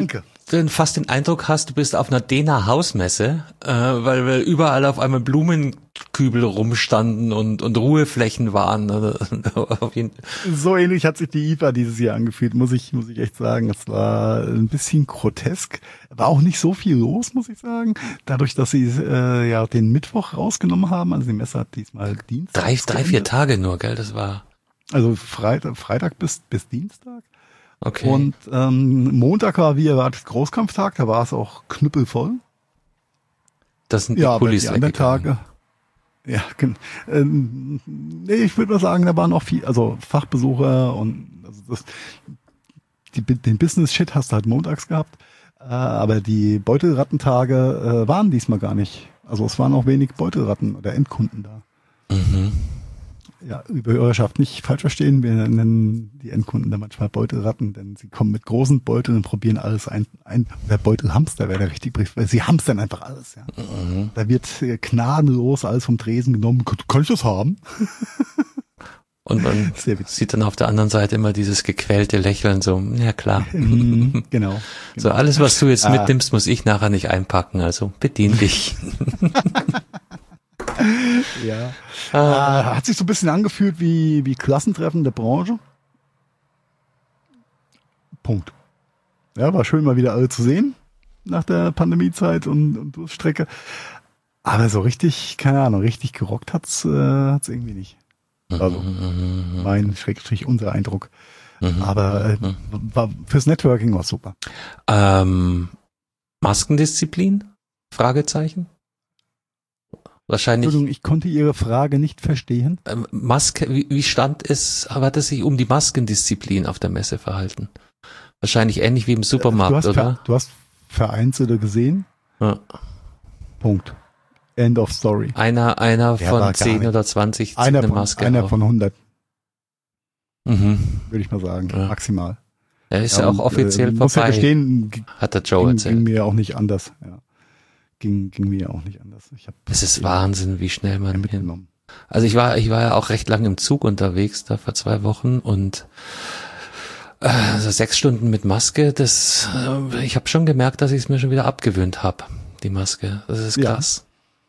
du fast den Eindruck hast, du bist auf einer Dena Hausmesse, äh, weil, weil überall auf einmal Blumenkübel rumstanden und, und Ruheflächen waren. Auf jeden So ähnlich hat sich die I F A dieses Jahr angefühlt, muss ich, muss ich echt sagen. Es war ein bisschen grotesk. War auch nicht so viel los, muss ich sagen. Dadurch, dass sie äh, ja den Mittwoch rausgenommen haben, also die Messe hat diesmal Dienstag. Drei, drei, vier Tage nur, gell? Das war. Also Freitag, Freitag bis, bis Dienstag. Okay. Und ähm, Montag war wie erwartet Großkampftag, da war es auch knüppelvoll. Das sind die ja, Pullis die anderen Tage. Ja, ähm, nee, ich würde mal sagen, da waren auch viel, also Fachbesucher und also das, die, den Business-Shit hast du halt montags gehabt, äh, aber die Beutelrattentage äh, waren diesmal gar nicht. Also es waren auch wenig Beutelratten oder Endkunden da. Mhm. Ja, liebe Hörerschaft, nicht falsch verstehen, wir nennen die Endkunden da manchmal Beutelratten, denn sie kommen mit großen Beuteln und probieren alles ein. ein der Beutelhamster wäre der richtige Brief, weil sie hamstern einfach alles. Ja. Mhm. Da wird gnadenlos alles vom Tresen genommen. Kann ich das haben? Und man sieht dann auf der anderen Seite immer dieses gequälte Lächeln, so, ja klar. Mhm, genau, genau. So, alles, was du jetzt ah. mitnimmst, muss ich nachher nicht einpacken, also bedien dich. Ja, ah. äh, hat sich so ein bisschen angefühlt wie, wie Klassentreffen der Branche. Punkt. Ja, war schön mal wieder alle zu sehen nach der Pandemiezeit und, und Durststrecke. Aber so richtig, keine Ahnung, richtig gerockt hat's, äh, hat's irgendwie nicht. Also mhm. mein Schrägstrich unser Eindruck. Mhm. Aber äh, war, fürs Networking war super. Ähm, Maskendisziplin? Fragezeichen? Wahrscheinlich. Entschuldigung, ich konnte Ihre Frage nicht verstehen. Ähm, Maske, wie, wie stand es, hat es sich um die Maskendisziplin auf der Messe verhalten? Wahrscheinlich ähnlich wie im Supermarkt, du hast oder? Ver, du hast Vereinzelte gesehen. Ja. Punkt. End of story. Einer, einer Der von zehn oder zwanzig einer eine von, Maske. Einer auf. von hundert. Mhm. Würde ich mal sagen. Ja. Maximal. Er ist ja, auch und, offiziell äh, vorbei. Muss ja gestehen, hat der Joe ging, erzählt. Ging mir auch nicht anders. Ja. Ging, ging mir auch nicht anders. Ich hab es ist Wahnsinn, wie schnell man mitgenommen. Hin. Also ich war, ich war ja auch recht lang im Zug unterwegs, da vor zwei Wochen und äh, also sechs Stunden mit Maske, das, äh, ich habe schon gemerkt, dass ich es mir schon wieder abgewöhnt habe, die Maske. Das ist krass.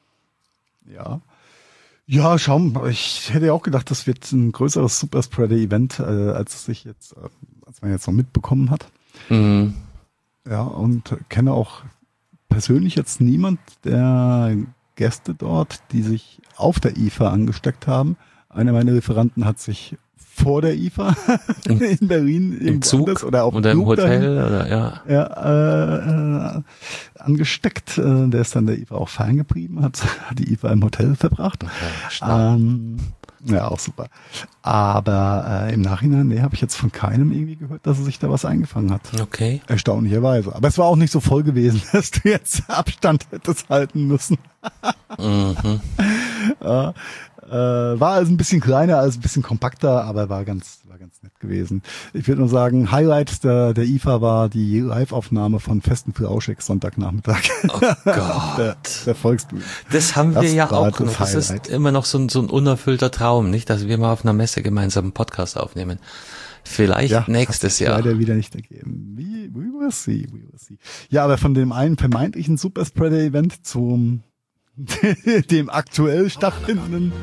Ja. Ja, schau mal, ich hätte ja auch gedacht, das wird ein größeres Superspreader-Event, äh, als es sich jetzt, äh, als man jetzt noch mitbekommen hat. Mhm. Ja, und kenne auch persönlich jetzt niemand der Gäste dort, die sich auf der I F A angesteckt haben. Einer meiner Referanten hat sich vor der I F A in Berlin im Zug oder auf oder im Hotel dahin, oder ja, ja äh, äh, angesteckt. Äh, der ist dann der I F A auch ferngeblieben, hat, hat die I F A im Hotel verbracht. Okay, ähm, ja, auch super. Aber äh, im Nachhinein, nee, habe ich jetzt von keinem irgendwie gehört, dass er sich da was eingefangen hat. Okay. Erstaunlicherweise. Aber es war auch nicht so voll gewesen, dass du jetzt Abstand hättest halten müssen. Mhm. äh, äh, war also ein bisschen kleiner, also ein bisschen kompakter, aber war ganz, war ganz nett gewesen. Ich würde nur sagen, Highlight der, der I F A war die Live-Aufnahme von Festen für Auscheck Sonntagnachmittag. Oh Gott. der, der Volksbühne. Das haben wir das ja auch noch. Das Highlight. ist immer noch so ein, so ein unerfüllter Traum, nicht? Dass wir mal auf einer Messe gemeinsam einen Podcast aufnehmen. Vielleicht ja, nächstes Jahr. Leider wieder nicht ergeben. We, we will see, we will see. Ja, aber von dem einen vermeintlichen Superspreader-Event zum dem aktuell stattfindenden.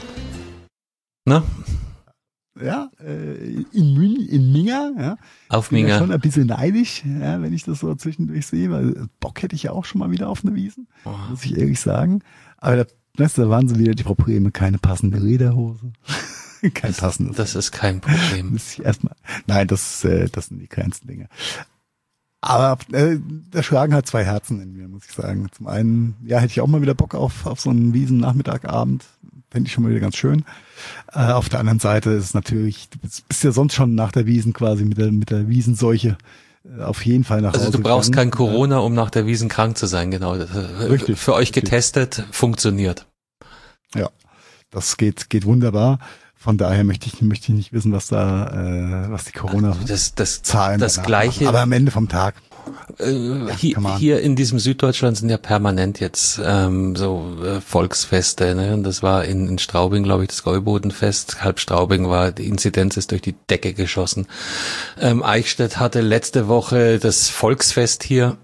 Ne? Ja, äh, in, Mün, in Minga, ja. Auf Minga. Minga. Ich bin schon ein bisschen neidisch, ja, wenn ich das so zwischendurch sehe, weil Bock hätte ich ja auch schon mal wieder auf eine Wiesn, oh. muss ich ehrlich sagen. Aber da, weißt du, da waren so wieder die Probleme, keine passende Lederhose. Kein das, passendes. Das ist kein Problem. Muss ich erstmal, nein, das, äh, das sind die kleinsten Dinge. Aber äh, da schlagen halt zwei Herzen in mir, muss ich sagen. Zum einen, ja, hätte ich auch mal wieder Bock auf, auf so einen Wiesen-Nachmittagabend. Fände ich schon mal wieder ganz schön. Äh, auf der anderen Seite ist es natürlich, du bist, bist ja sonst schon nach der Wiesen quasi mit der, mit der Wiesenseuche äh, auf jeden Fall nach Hause Also du brauchst gegangen. kein Corona, um nach der Wiesen krank zu sein, genau. Richtig. Für euch richtig. getestet, funktioniert. Ja, das geht, geht wunderbar. Von daher möchte ich, möchte ich nicht wissen, was da, äh, was die Corona-Zahlen das, das, das Gleiche. Machen. Aber am Ende vom Tag. Äh, ja, hier, hier in diesem Süddeutschland sind ja permanent jetzt ähm, so äh, Volksfeste, ne? Und das war in, in Straubing, glaube ich, das Gäubodenfest. Halb Straubing war, die Inzidenz ist durch die Decke geschossen. Ähm, Eichstätt hatte letzte Woche das Volksfest hier.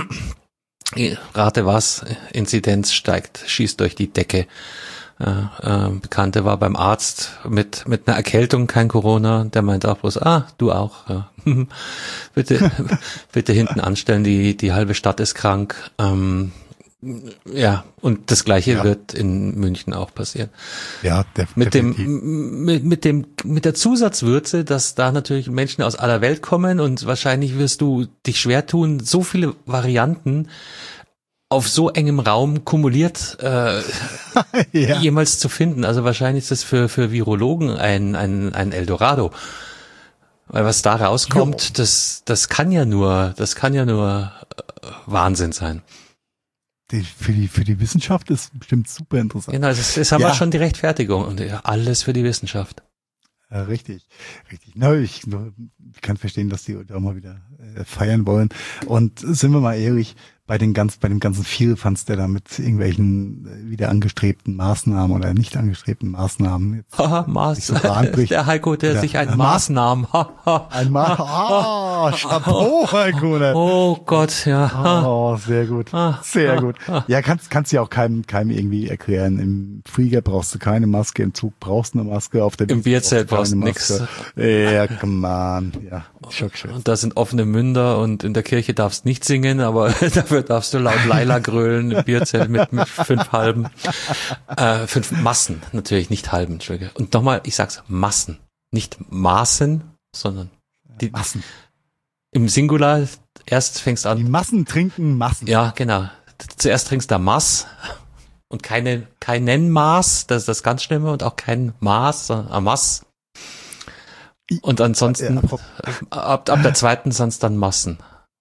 Rate was, Inzidenz steigt, schießt durch die Decke. Äh, äh, Bekannte war beim Arzt mit mit einer Erkältung, kein Corona, der meinte auch bloß, ah, du auch, ja. bitte bitte hinten anstellen, die die halbe Stadt ist krank. Ähm, ja, und das Gleiche ja. wird in München auch passieren. Ja, def- mit dem definitiv. mit, mit dem mit der Zusatzwürze, dass da natürlich Menschen aus aller Welt kommen und wahrscheinlich wirst du dich schwer tun, so viele Varianten auf so engem Raum kumuliert äh, ja. jemals zu finden. Also wahrscheinlich ist das für für Virologen ein ein ein Eldorado. Weil was da rauskommt, jo. das das kann ja nur, das kann ja nur äh, Wahnsinn sein. Die, für die für die Wissenschaft ist bestimmt super interessant. Genau, das, das haben ja. wir schon die Rechtfertigung und ja, alles für die Wissenschaft. Ja, richtig, richtig. Na, ich, ich kann verstehen, dass die da mal wieder äh, feiern wollen. Und sind wir mal ehrlich, bei den ganz, bei dem ganzen Vielfanz, der da mit irgendwelchen äh, wieder angestrebten Maßnahmen oder nicht angestrebten Maßnahmen jetzt Haha, Maß. so anbricht. Der Heiko, der oder, sich ein äh, Maß nahm. ein Maß. Ah, Chapeau, Heiko. Ne? Oh Gott, ja. Oh, sehr gut. Sehr gut. Ja, kannst, kannst du ja auch keinem, keinem irgendwie erklären. Im Flieger brauchst du keine Maske, im Zug brauchst du eine Maske, auf der Im Bierzelt brauchst du nix. Ja, come on. Ja, schock, und da sind offene Münder und in der Kirche darfst nicht singen, aber dafür darfst du laut Laila grölen im Bierzelt mit, mit fünf Halben. Äh, fünf Massen, natürlich, nicht Halben, Entschuldige. Und nochmal, ich sag's, Massen. Nicht Maßen, sondern die Massen. Im Singular, erst fängst an. Die Massen trinken Massen. Ja, genau. Zuerst trinkst du Maß und keine, keinen Maß, das ist das ganz Schlimme, und auch kein Maß, sondern ein Maß. Und ansonsten, ab, ab der zweiten sind es dann Massen.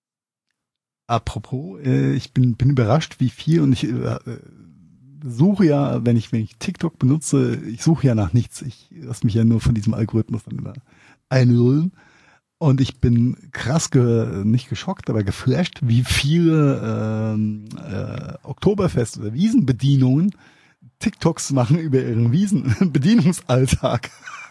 Apropos, äh, ich bin, bin überrascht, wie viel, und ich äh, suche ja, wenn ich, wenn ich TikTok benutze, ich suche ja nach nichts. Ich lasse mich ja nur von diesem Algorithmus dann immer einlullen. Und ich bin krass, ge, nicht geschockt, aber geflasht, wie viele ähm, äh, Oktoberfest- oder Wiesenbedienungen TikToks machen über ihren Wiesenbedienungsalltag.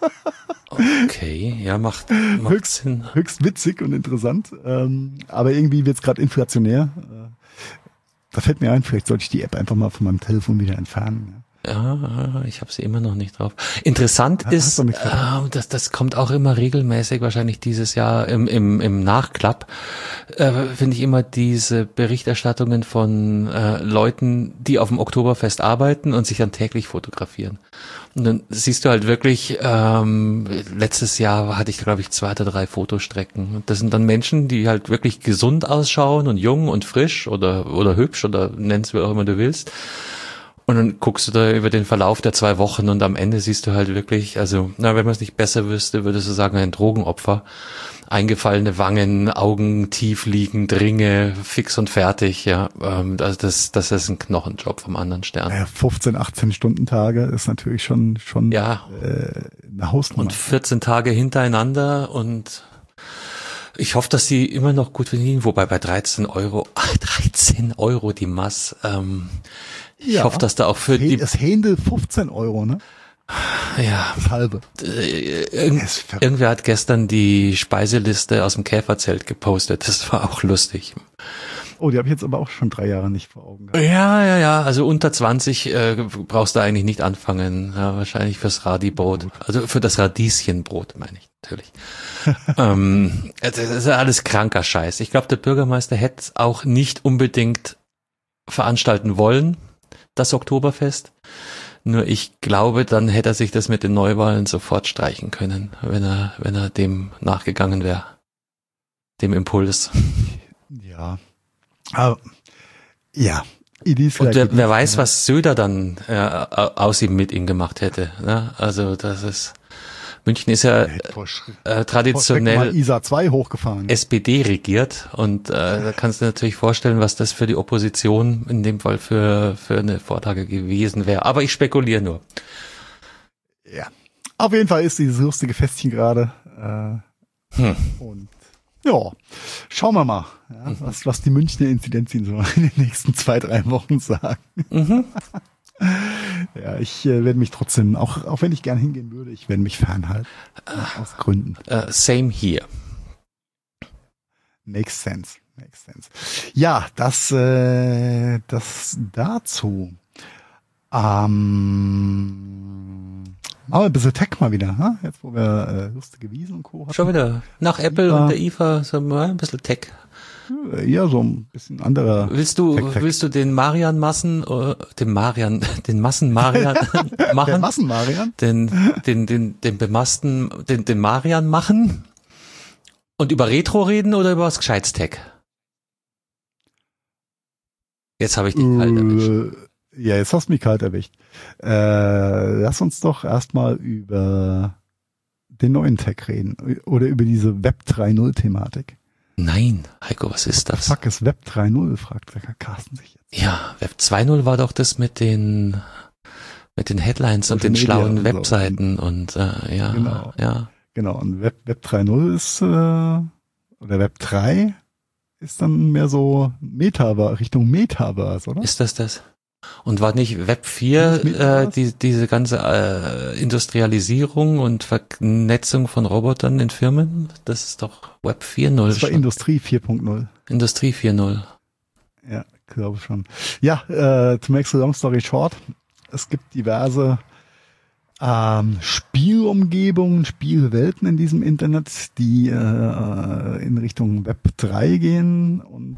Okay, ja, macht, macht höchst, Sinn. Höchst witzig und interessant, ähm, aber irgendwie wird's gerade inflationär. Äh, da fällt mir ein, vielleicht sollte ich die App einfach mal von meinem Telefon wieder entfernen. Ja, ich habe sie immer noch nicht drauf. Interessant ja, ist, äh, das, das kommt auch immer regelmäßig, wahrscheinlich dieses Jahr im, im, im Nachklapp, äh, finde ich immer diese Berichterstattungen von äh, Leuten, die auf dem Oktoberfest arbeiten und sich dann täglich fotografieren. Und dann siehst du halt wirklich, ähm, letztes Jahr hatte ich, glaube ich, zwei oder drei Fotostrecken. Und das sind dann Menschen, die halt wirklich gesund ausschauen und jung und frisch oder oder hübsch oder nenn's wie auch immer du willst. Und dann guckst du da über den Verlauf der zwei Wochen und am Ende siehst du halt wirklich, also, na, wenn man es nicht besser wüsste, würdest du sagen, ein Drogenopfer. Eingefallene Wangen, Augen tief liegend, Ringe, fix und fertig, ja. Ähm, also das, das ist ein Knochenjob vom anderen Stern. Ja, fünfzehn, achtzehn Stunden Tage ist natürlich schon, schon, ja. äh, eine Hausnummer. Und vierzehn Tage hintereinander und ich hoffe, dass sie immer noch gut verdienen, wobei bei dreizehn Euro, ach, dreizehn Euro die Mass, ähm, ich ja, hoffe, dass da auch für He- die... Das Händel fünfzehn Euro, ne? Ja. Das halbe. Äh, irg- irgendwer hat gestern die Speiseliste aus dem Käferzelt gepostet. Das war auch lustig. Oh, die habe ich jetzt aber auch schon drei Jahre nicht vor Augen gehabt. Ja, ja, ja. Also unter zwanzig äh, brauchst du eigentlich nicht anfangen. Ja, wahrscheinlich fürs Radibrot. Also für das Radieschenbrot, meine ich natürlich. ähm, das ist ja alles kranker Scheiß. Ich glaube, der Bürgermeister hätte es auch nicht unbedingt veranstalten wollen, das Oktoberfest. Nur ich glaube, dann hätte er sich das mit den Neuwahlen sofort streichen können, wenn er, wenn er dem nachgegangen wäre. Dem Impuls. Ja. Aber, ja. Und wer, wer weiß, was Söder dann äh, aus ihm mit ihm gemacht hätte. Ne? Also das ist, München ist ja äh, traditionell I S A zwei hochgefahren. S P D regiert und äh, da kannst du dir natürlich vorstellen, was das für die Opposition in dem Fall für für eine Vorlage gewesen wäre. Aber ich spekuliere nur. Ja. Auf jeden Fall ist dieses lustige Festchen gerade. Äh, hm. Und ja, schauen wir mal, ja, mhm. was, was die Münchner Inzidenzien so in den nächsten zwei, drei Wochen sagen. Mhm. Ja, ich äh, werde mich trotzdem, auch, auch wenn ich gern hingehen würde, ich werde mich fernhalten. Äh, aus Gründen. Uh, same here. Makes sense. Makes sense. Ja, das, äh, das dazu. Ähm, aber ein bisschen Tech mal wieder, ne? Jetzt, wo wir äh, lustige Wiesen und Co. hatten. Schon wieder. Nach Apple ja. und der I F A, so mal ein bisschen Tech. Ja, so ein bisschen anderer. Willst du, Tech, Tech. willst du den Marian Massen, äh, den Marian, den Massen Marian machen? Der Massen Marian? Den, den, den, den bemassten, den, den Marian machen? Und über Retro reden oder über was Gescheites Tech? Jetzt habe ich dich kalt erwischt. Ja, jetzt hast du mich kalt erwischt. Äh, lass uns doch erstmal über den neuen Tech reden. Oder über diese Web drei Punkt null Thematik. Nein, Heiko, was ist das? Fuck, ist Web drei Punkt null, fragt der Carsten sich jetzt. Ja, Web zwei Punkt null war doch das mit den mit den Headlines Social und den Media schlauen und Webseiten so. und äh, ja, genau. ja. Genau, und Web, Web drei Punkt null ist, äh, oder Web drei ist dann mehr so Metaverse, Richtung Metaverse, oder? Ist das das? Und war nicht Web vier äh, die, diese ganze äh, Industrialisierung und Vernetzung von Robotern in Firmen? Das ist doch Web vier Punkt null. Das war schon. Industrie vier Punkt null. Industrie vier Punkt null. Ja, glaube schon. Ja, äh, to make the long story short, es gibt diverse ähm, Spielumgebungen, Spielwelten in diesem Internet, die äh, in Richtung Web drei gehen und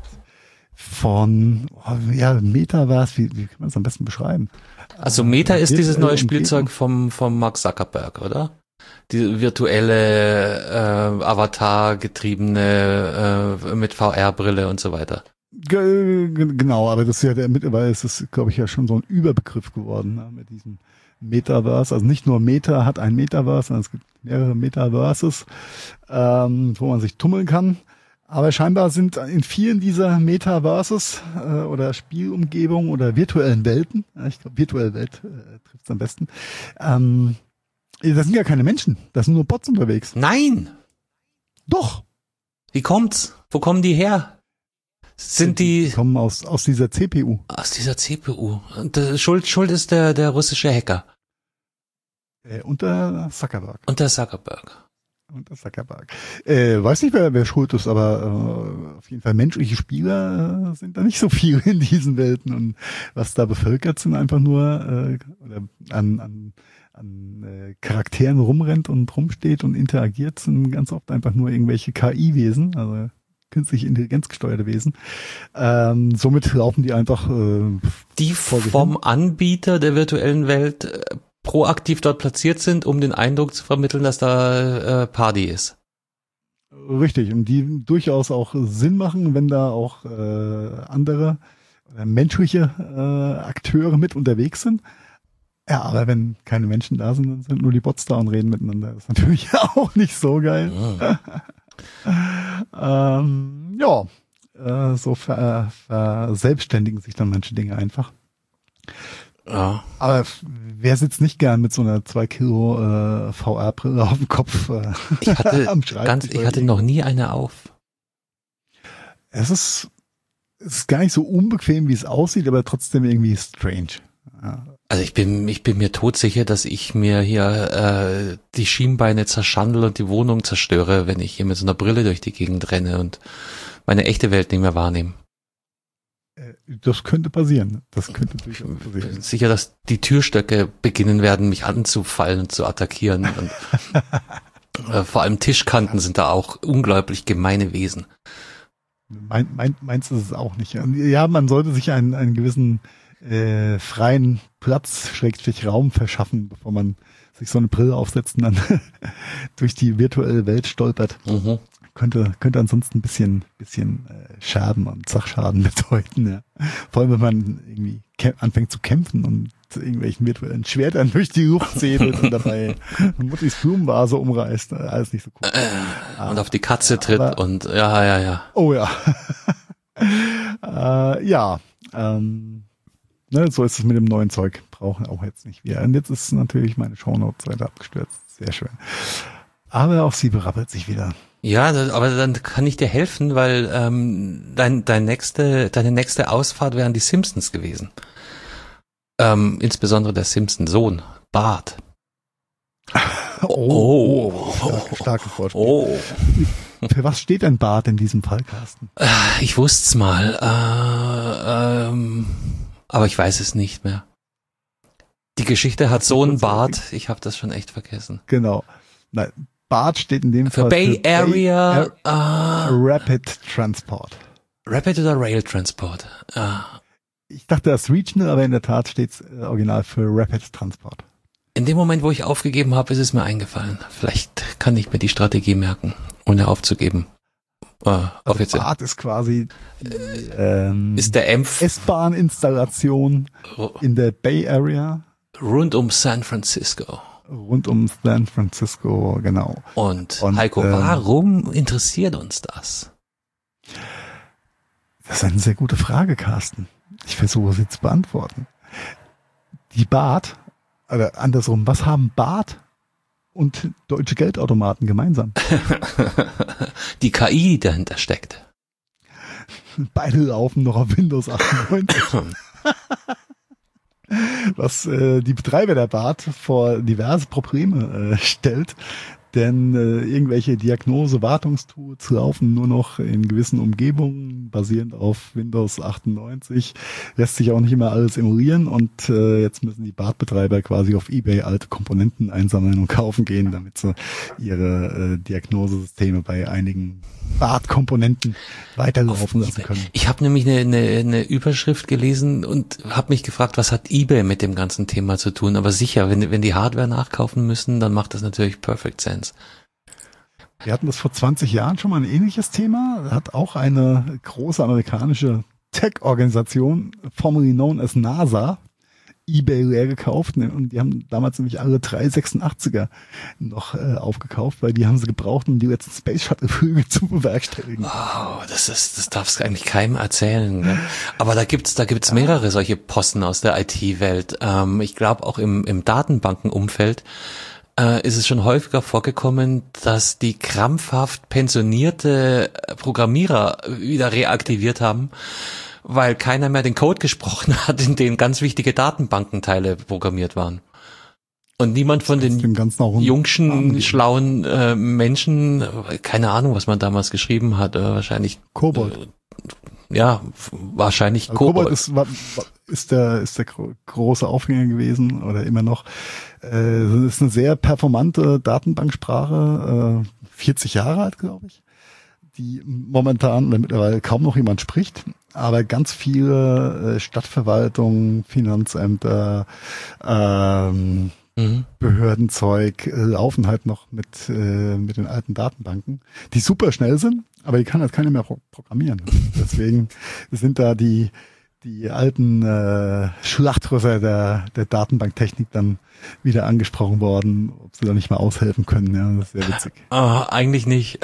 von oh, ja, Metaverse, wie, wie kann man es am besten beschreiben? Also Meta äh, ist dieses neue Spielzeug vom, vom Mark Zuckerberg, oder? Die virtuelle, äh, Avatar-getriebene, äh, mit V R-Brille und so weiter. G- genau, aber das ist ja der, mittlerweile ist es, glaube ich, ja schon so ein Überbegriff geworden, ne, mit diesem Metaverse. Also nicht nur Meta hat ein Metaverse, sondern es gibt mehrere Metaverses, ähm, wo man sich tummeln kann. Aber scheinbar sind in vielen dieser Metaverses äh, oder Spielumgebungen oder virtuellen Welten, äh, ich glaube virtuelle Welt äh, trifft es am besten, ähm, das sind ja keine Menschen, das sind nur Bots unterwegs. Nein! Doch! Wie kommt's? Wo kommen die her? Sind die... Die kommen aus aus dieser C P U. Aus dieser C P U. Und äh, Schuld, Schuld ist der, der russische Hacker. Äh, und der Zuckerberg. Und der Zuckerberg. Und der Zuckerberg. Äh, weiß nicht, wer, wer schuld ist, aber äh, auf jeden Fall menschliche Spieler äh, sind da nicht so viel in diesen Welten. Und was da bevölkert sind, einfach nur äh, oder an, an, an äh, Charakteren rumrennt und rumsteht und interagiert, sind ganz oft einfach nur irgendwelche K I-Wesen, also künstliche Intelligenz gesteuerte Wesen. Ähm, somit laufen die einfach äh, die vom Anbieter der virtuellen Welt äh, proaktiv dort platziert sind, um den Eindruck zu vermitteln, dass da äh, Party ist. Richtig, und die durchaus auch Sinn machen, wenn da auch äh, andere äh, menschliche äh, Akteure mit unterwegs sind. Ja, aber wenn keine Menschen da sind, dann sind nur die Bots da und reden miteinander. Das ist natürlich auch nicht so geil. Ja, ähm, ja äh, so ver, verselbstständigen sich dann manche Dinge einfach. Ja. Aber wer sitzt nicht gern mit so einer zwei Kilo äh, V R-Brille auf dem Kopf äh, ich hatte am Schreibtisch? Ganz, ich hatte noch nie eine auf. Es ist, es ist gar nicht so unbequem, wie es aussieht, aber trotzdem irgendwie strange. Ja. Also ich bin, ich bin mir todsicher, dass ich mir hier äh, die Schienbeine zerschandel und die Wohnung zerstöre, wenn ich hier mit so einer Brille durch die Gegend renne und meine echte Welt nicht mehr wahrnehme. Das könnte passieren. Das könnte durchaus passieren. Ich bin sicher, dass die Türstöcke beginnen werden, mich anzufallen und zu attackieren. Und äh, vor allem Tischkanten sind da auch unglaublich gemeine Wesen. Mein, mein, meinst du es auch nicht? Ja, man sollte sich einen, einen gewissen äh, freien Platz, Schrägstrich Raum verschaffen, bevor man sich so eine Brille aufsetzt und dann durch die virtuelle Welt stolpert. Mhm. Könnte, könnte ansonsten ein bisschen, bisschen äh, Schaden und Sachschaden bedeuten, ja. Vor allem, wenn man irgendwie kämp- anfängt zu kämpfen und irgendwelchen virtuellen Schwertern durch die Luft säbelt und dabei Muttis Blumenvase umreißt. Alles nicht so cool. Äh, ah, und auf die Katze ja, tritt aber, und ja, ja, ja. Oh ja. äh, ja, ähm, ne, so ist es mit dem neuen Zeug. brauche auch jetzt nicht wieder. Und jetzt ist natürlich meine Shownote-Seite abgestürzt. Sehr schön. Aber auch sie berappelt sich wieder. Ja, das, aber dann kann ich dir helfen, weil ähm, dein, dein nächste, deine nächste Ausfahrt wären die Simpsons gewesen. Ähm, insbesondere der Simpson-Sohn, Bart. Oh, oh, oh starke, starke Vorspiel. Oh. Für was steht ein Bart in diesem Fall, Carsten? Ich wusste's mal, äh, ähm, aber ich weiß es nicht mehr. Die Geschichte hat so einen Bart, ich habe das schon echt vergessen. Genau. Nein, Bart steht in dem für Fall Bay für Area Bay Ar uh, Rapid Transport. Rapid oder Rail Transport? Uh. Ich dachte, das Regional, aber in der Tat steht es äh, original für Rapid Transport. In dem Moment, wo ich aufgegeben habe, ist es mir eingefallen. Vielleicht kann ich mir die Strategie merken, ohne aufzugeben. Uh, also Bart ist quasi die, ähm, ist der Empf S-Bahn-Installation in der Bay Area. Rund um San Francisco. Rund um San Francisco, genau. Und, Und Heiko, ähm, warum interessiert uns das? Das ist eine sehr gute Frage, Carsten. Ich versuche sie zu beantworten. Die Bart, oder andersrum, was haben Bart und deutsche Geldautomaten gemeinsam? Die K I, die dahinter steckt. Beide laufen noch auf Windows achtundneunzig. Was äh, die Betreiber der Bart vor diverse Probleme äh, stellt, denn äh, irgendwelche Diagnose-Wartungstools laufen nur noch in gewissen Umgebungen, basierend auf Windows achtundneunzig, lässt sich auch nicht immer alles emulieren und äh, jetzt müssen die Bart-Betreiber quasi auf eBay alte Komponenten einsammeln und kaufen gehen, damit sie ihre äh, Diagnosesysteme bei einigen Bart-Komponenten weiterlaufen lassen können. Ich habe nämlich eine, eine, eine Überschrift gelesen und habe mich gefragt, was hat eBay mit dem ganzen Thema zu tun? Aber sicher, wenn, wenn die Hardware nachkaufen müssen, dann macht das natürlich perfect sense. Wir hatten das vor zwanzig Jahren schon mal ein ähnliches Thema. Hat auch eine große amerikanische Tech-Organisation, formerly known as NASA, eBay leer gekauft, und die haben damals nämlich alle drei sechsundachtziger noch äh, aufgekauft, weil die haben sie gebraucht, um die letzten Space Shuttle Flüge zu bewerkstelligen. Wow, das ist, das darfst du eigentlich keinem erzählen. Ne? Aber da gibt's, da gibt's mehrere solche Posten aus der I T-Welt. Ähm, ich glaube auch im, im Datenbankenumfeld äh, ist es schon häufiger vorgekommen, dass die krampfhaft pensionierte Programmierer wieder reaktiviert haben, weil keiner mehr den Code gesprochen hat, in dem ganz wichtige Datenbankenteile programmiert waren. Und niemand von den jungschen, schlauen äh, Menschen, keine Ahnung, was man damals geschrieben hat, äh, wahrscheinlich Kobold. Äh, ja, wahrscheinlich also Kobold. Kobold ist, war, ist der ist der große Aufhänger gewesen oder immer noch. Äh, ist eine sehr performante Datenbanksprache, äh, vierzig Jahre alt, glaube ich, die momentan oder mittlerweile kaum noch jemand spricht. Aber ganz viele äh, Stadtverwaltungen, Finanzämter, ähm, mhm. Behördenzeug äh, laufen halt noch mit äh, mit den alten Datenbanken, die super schnell sind, aber die kann halt keiner mehr pro- programmieren. Deswegen sind da die die alten äh, Schlachtrösser der der Datenbanktechnik dann wieder angesprochen worden, ob sie da nicht mal aushelfen können. Ja, das ist sehr witzig. Ah, eigentlich nicht.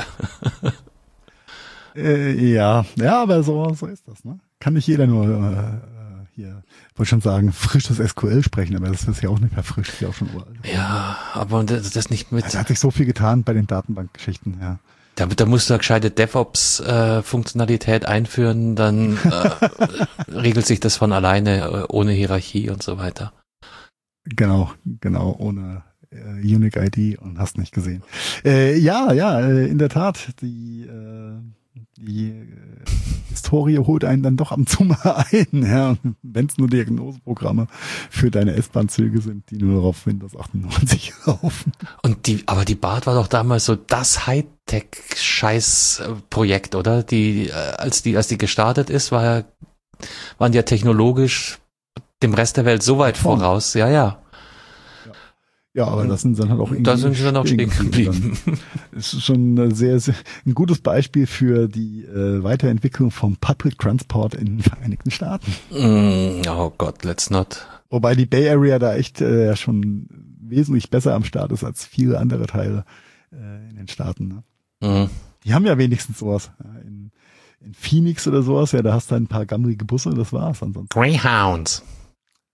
Äh, ja, ja, aber so, so ist das, ne? Kann nicht jeder nur äh, hier, wollte schon sagen, frisches S Q L sprechen, aber das ist ja auch nicht mehr frisch, das ist ja auch schon uralt. Ja, aber das, das nicht mit. Es hat sich so viel getan bei den Datenbankgeschichten, ja. Da, da musst du eine gescheite DevOps-Funktionalität äh, einführen, dann äh, regelt sich das von alleine, äh, ohne Hierarchie und so weiter. Genau, genau, ohne äh, Unique I D und hast nicht gesehen. Äh, ja, ja, äh, in der Tat, die äh, die äh, Historie holt einen dann doch ab und zu mal ein, ja, wenn es nur Diagnoseprogramme für deine S-Bahn-Züge sind, die nur auf Windows achtundneunzig laufen. Und die, aber die Bart war doch damals so das Hightech-Scheiß-Projekt, oder? Die, als die, als die gestartet ist, war, waren die ja technologisch dem Rest der Welt so weit voraus, ja, ja. Ja, aber das sind dann halt auch irgendwie. Da sind sie dann auch stehen geblieben. Es ist schon ein sehr, sehr, ein gutes Beispiel für die äh, Weiterentwicklung vom Public Transport in den Vereinigten Staaten. Mm, oh Gott, let's not. Wobei die Bay Area da echt äh, schon wesentlich besser am Start ist als viele andere Teile äh, in den Staaten. Ne? Mm. Die haben ja wenigstens sowas. Ja, in, in Phoenix oder sowas, ja, da hast du ein paar gammelige Busse, das war's ansonsten. Greyhounds.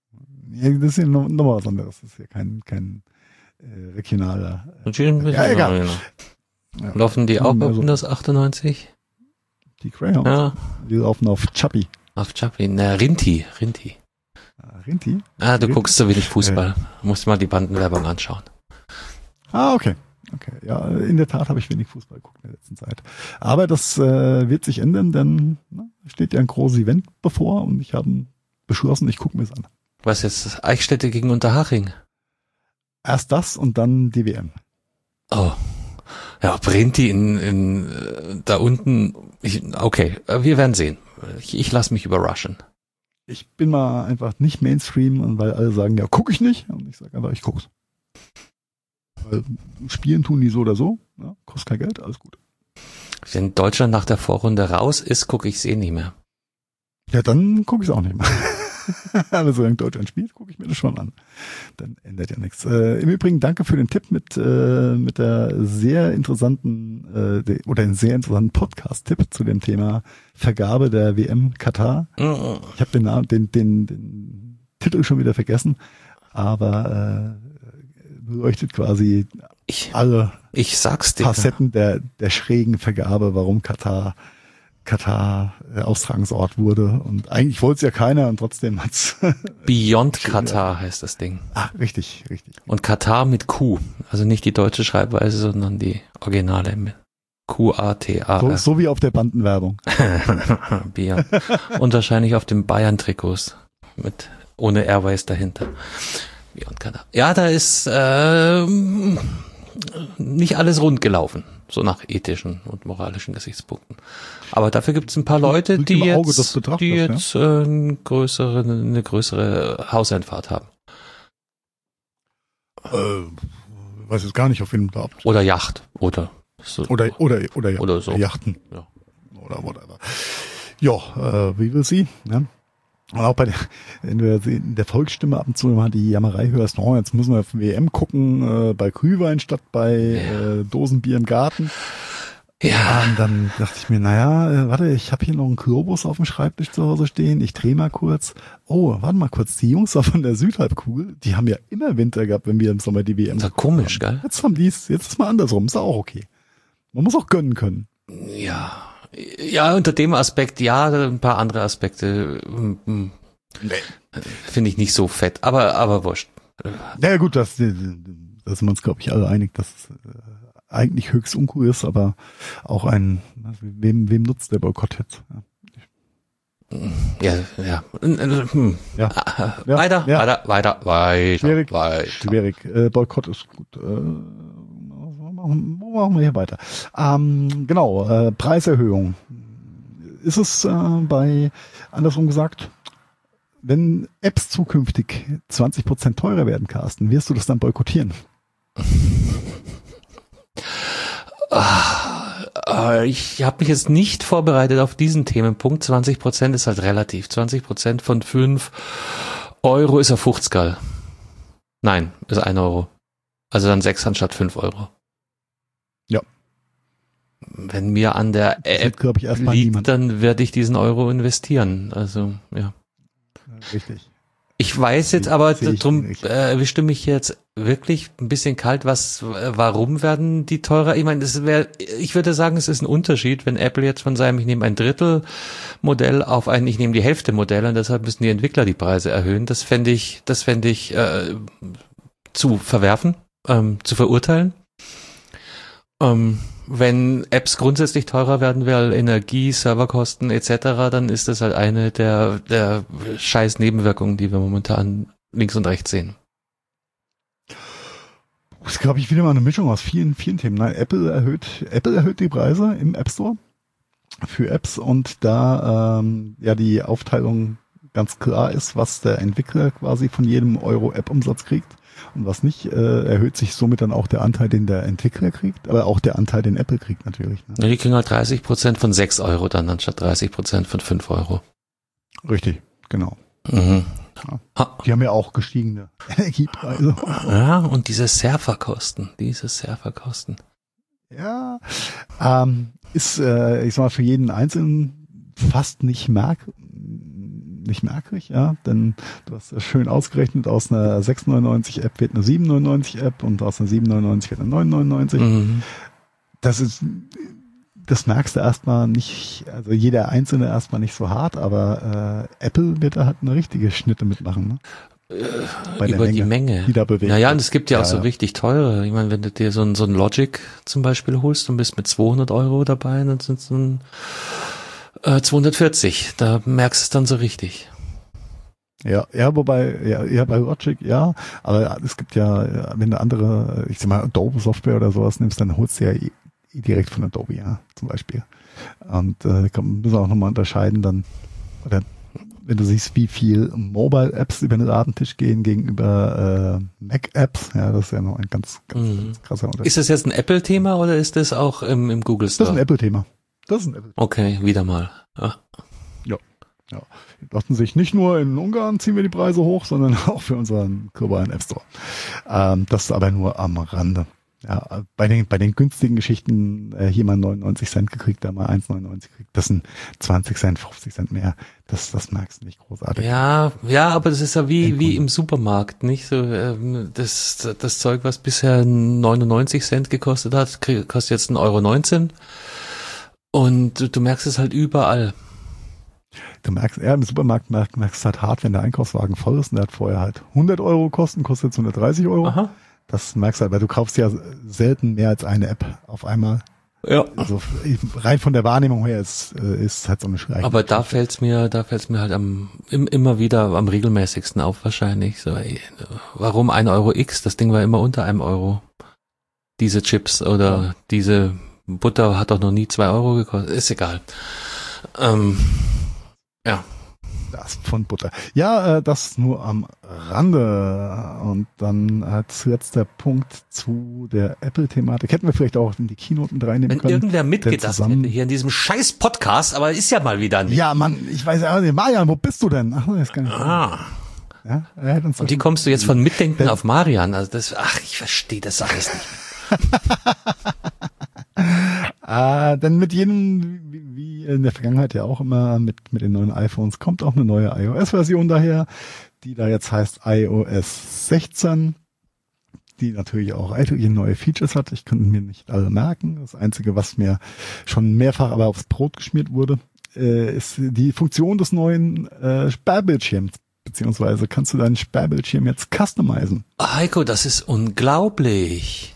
Ja, das ist ja noch, noch mal was anderes. Das ist ja kein, kein äh, regionaler. Äh, ja, egal. Ja. Laufen die auch auf also, Windows achtundneunzig? Die Greyhounds? Ja. Die laufen auf Chubby. Auf Chubby, na, Rinti, Rinti. Ah, Rinti? Ah, du Rinti? guckst so wenig Fußball. Äh. Musst mal die Bandenwerbung anschauen. Ah, okay. Okay, ja, in der Tat habe ich wenig Fußball geguckt in der letzten Zeit. Aber das äh, wird sich ändern, denn na, steht ja ein großes Event bevor und ich habe beschlossen, ich gucke mir es an. Was jetzt? Eichstätte gegen Unterhaching? Erst das und dann die W M. Oh. Ja, brennt die in, in äh, da unten. Ich, okay, wir werden sehen. Ich, ich lasse mich überraschen. Ich bin mal einfach nicht Mainstream, weil alle sagen, ja, gucke ich nicht. Und ich sage einfach, ich guck's. Weil spielen tun die so oder so, ja, kostet kein Geld, alles gut. Wenn Deutschland nach der Vorrunde raus ist, gucke ich es eh nicht mehr. Ja, dann gucke ich es auch nicht mehr. Aber solange Deutschland spielt, gucke ich mir das schon an. Dann ändert ja nichts. Äh, Im Übrigen danke für den Tipp mit äh, mit der sehr interessanten äh, de, oder einen sehr interessanten Podcast-Tipp zu dem Thema Vergabe der W M Katar. Mhm. Ich habe den Namen, den, den den Titel schon wieder vergessen, aber äh, beleuchtet quasi ich, alle ich sag's dir. Facetten der, der schrägen Vergabe, warum Katar, Katar äh, Austragungsort wurde. Und eigentlich wollte es ja keiner und trotzdem hat's. Beyond Katar heißt das Ding. Ah, richtig, richtig. Und Katar mit Q. Also nicht die deutsche Schreibweise, sondern die originale mit Q A T A R. So, so wie auf der Bandenwerbung. Beyond. Und wahrscheinlich auf dem Bayern-Trikots mit ohne Airways dahinter. Ja, da ist ähm, nicht alles rund gelaufen, so nach ethischen und moralischen Gesichtspunkten. Aber dafür gibt es ein paar Leute, die jetzt, die jetzt äh, eine größere, eine größere Hauseinfahrt haben. Äh, weiß jetzt gar nicht, auf wen du glaubst. Oder Yacht. Oder so. Oder, oder, oder, oder so. Yachten. Ja. Oder whatever. Ja, äh, wie will sie, ne? Und auch bei der, wenn du in der Volksstimme ab und zu mal die Jammerei hörst, oh, jetzt müssen wir auf W M gucken, äh, bei Glühwein statt bei ja. äh, Dosenbier im Garten. Ja. Und dann dachte ich mir, naja, äh, warte, ich habe hier noch einen Globus auf dem Schreibtisch zu Hause stehen, ich drehe mal kurz. Oh, warte mal kurz, die Jungs da von der Südhalbkugel, die haben ja immer Winter gehabt, wenn wir im Sommer die W M Das ist komisch, haben. Gell? Jetzt haben die es, jetzt ist mal andersrum, ist auch okay. Man muss auch gönnen können. Ja. Ja, unter dem Aspekt, ja, ein paar andere Aspekte nee. finde ich nicht so fett, aber aber wurscht. Naja gut, das, da sind wir uns, glaube ich, alle einig, dass es äh, eigentlich höchst uncool ist, aber auch ein, wem, wem nutzt der Boykott jetzt? Ja, ja. Hm. ja. ja. Weiter, ja. weiter, weiter, weiter, Schwierig, weiter. Schwierig. Äh, Boykott ist gut. Äh, wo machen wir hier weiter? Ähm, genau, äh, Preiserhöhung. Ist es äh, bei, andersrum gesagt, wenn Apps zukünftig zwanzig Prozent teurer werden, Carsten, wirst du das dann boykottieren? Ich habe mich jetzt nicht vorbereitet auf diesen Themenpunkt. zwanzig Prozent ist halt relativ. zwanzig Prozent von fünf Euro ist ja fünfzig. Nein, ist ein Euro. Also dann sechs anstatt fünf Euro. Ja. Wenn mir an der App ich, erst mal liegt, niemand. dann werde ich diesen Euro investieren. Also, ja. Richtig. Ich weiß jetzt aber, ich drum äh, erwischte mich jetzt wirklich ein bisschen kalt, was, warum werden die teurer? Ich meine, das wäre, ich würde sagen, es ist ein Unterschied, wenn Apple jetzt von seinem, ich nehme ein Drittel Modell auf ein, ich nehme die Hälfte Modell und deshalb müssen die Entwickler die Preise erhöhen. Das fände ich, das fände ich äh, zu verwerfen, ähm, zu verurteilen. Ähm, wenn Apps grundsätzlich teurer werden, weil Energie, Serverkosten et cetera, dann ist das halt eine der, der scheiß Nebenwirkungen, die wir momentan links und rechts sehen. Das ist, glaube ich, wieder mal eine Mischung aus vielen, vielen Themen. Nein, Apple erhöht, Apple erhöht die Preise im App Store für Apps und da ähm, ja die Aufteilung ganz klar ist, was der Entwickler quasi von jedem Euro App-Umsatz kriegt. Und was nicht, äh, erhöht sich somit dann auch der Anteil, den der Entwickler kriegt, aber auch der Anteil, den Apple kriegt natürlich. Ne? Ja, die kriegen halt dreißig Prozent von sechs Euro dann anstatt dreißig Prozent von fünf Euro. Richtig, genau. Mhm. Ja. Die haben ja auch gestiegene Energiepreise. Ja, und diese Serverkosten, diese Serverkosten. Ja, ähm, ist, äh, ich sag mal, für jeden Einzelnen fast nicht merk nicht merkwürdig, ja, denn du hast ja schön ausgerechnet, aus einer sechs neunundneunzig App wird eine sieben neunundneunzig App und aus einer sieben neunundneunzig wird eine neun neunundneunzig. Mhm. Das ist, das merkst du erstmal nicht, also jeder Einzelne erstmal nicht so hart, aber äh, Apple wird da halt eine richtige Schnitte mitmachen, ne? Bei über Menge, die Menge. Die da bewegt naja, wird. Und es gibt ja, ja auch so ja. richtig teure. Ich meine, wenn du dir so ein, so ein Logic zum Beispiel holst und bist mit zweihundert Euro dabei, dann sind es dann äh, zweihundertvierzig. Da merkst du es dann so richtig. Ja, ja, wobei, ja, ja, bei Logic, ja, aber es gibt ja, wenn du andere, ich sag mal, Adobe Software oder sowas nimmst, dann holst du ja direkt von Adobe, ja, zum Beispiel. Und äh, kann man auch nochmal unterscheiden dann, oder wenn du siehst, wie viel Mobile-Apps über den Ladentisch gehen gegenüber äh, Mac-Apps, ja, das ist ja noch ein ganz, ganz, mhm. ganz krasser Unterschied. Ist das jetzt ein Apple-Thema oder ist das auch im, im Google Store? Das ist ein Apple-Thema. Das ist ein Apple-Thema. Okay, wieder mal. Ah. Ja, ja. Die dachten sich, nicht nur in Ungarn ziehen wir die Preise hoch, sondern auch für unseren globalen App Store. Ähm, das ist aber nur am Rande. Ja, bei den, bei den günstigen Geschichten, äh, hier mal neunundneunzig Cent gekriegt, da mal eins neunundneunzig gekriegt, das sind zwanzig Cent, fünfzig Cent mehr. Das, das merkst du nicht großartig. Ja, ja, aber das ist ja wie, wie im Supermarkt, nicht? So, ähm, das, das Zeug, was bisher neunundneunzig Cent gekostet hat, kostet jetzt ein Euro neunzehn. Und du, du merkst es halt überall. Du merkst, ja, im Supermarkt merkst, merkst halt hart, wenn der Einkaufswagen voll ist und der hat vorher halt hundert Euro kosten, kostet jetzt hundertdreißig Euro. Aha. Das merkst du halt, weil du kaufst ja selten mehr als eine App auf einmal. Ja. Also rein von der Wahrnehmung her ist, ist halt so eine Schreie. Aber da fällt's mir, da fällt's mir halt am, im, immer wieder am regelmäßigsten auf wahrscheinlich. So, ey, warum ein Euro X? Das Ding war immer unter einem Euro. Diese Chips oder ja. diese Butter hat doch noch nie zwei Euro gekostet. Ist egal. Ähm, ja. Das von Butter. Ja, äh, das nur am Rande. Und dann als letzter Punkt zu der Apple-Thematik. Hätten wir vielleicht auch in die Keynote mit reinnehmen Wenn können. Wenn irgendwer mitgedacht hätte hier in diesem scheiß Podcast, aber ist ja mal wieder nicht. Ja, Mann, ich weiß ja nicht. Marian, wo bist du denn? Ach, das ist gar nicht. Ah. Ja, er hat uns Und wie kommst du jetzt von Mitdenken denn auf Marian? Also das, ach, ich verstehe das alles nicht. Ah, denn mit jedem, wie, wie in der Vergangenheit ja auch immer, mit, mit den neuen iPhones kommt auch eine neue iOS-Version daher, die da jetzt heißt iOS sechzehn, die natürlich auch etliche neue Features hat. Ich konnte mir nicht alle merken. Das Einzige, was mir schon mehrfach aber aufs Brot geschmiert wurde, äh, ist die Funktion des neuen äh, Sperrbildschirms. Beziehungsweise kannst du deinen Sperrbildschirm jetzt customizen. Heiko, das ist unglaublich.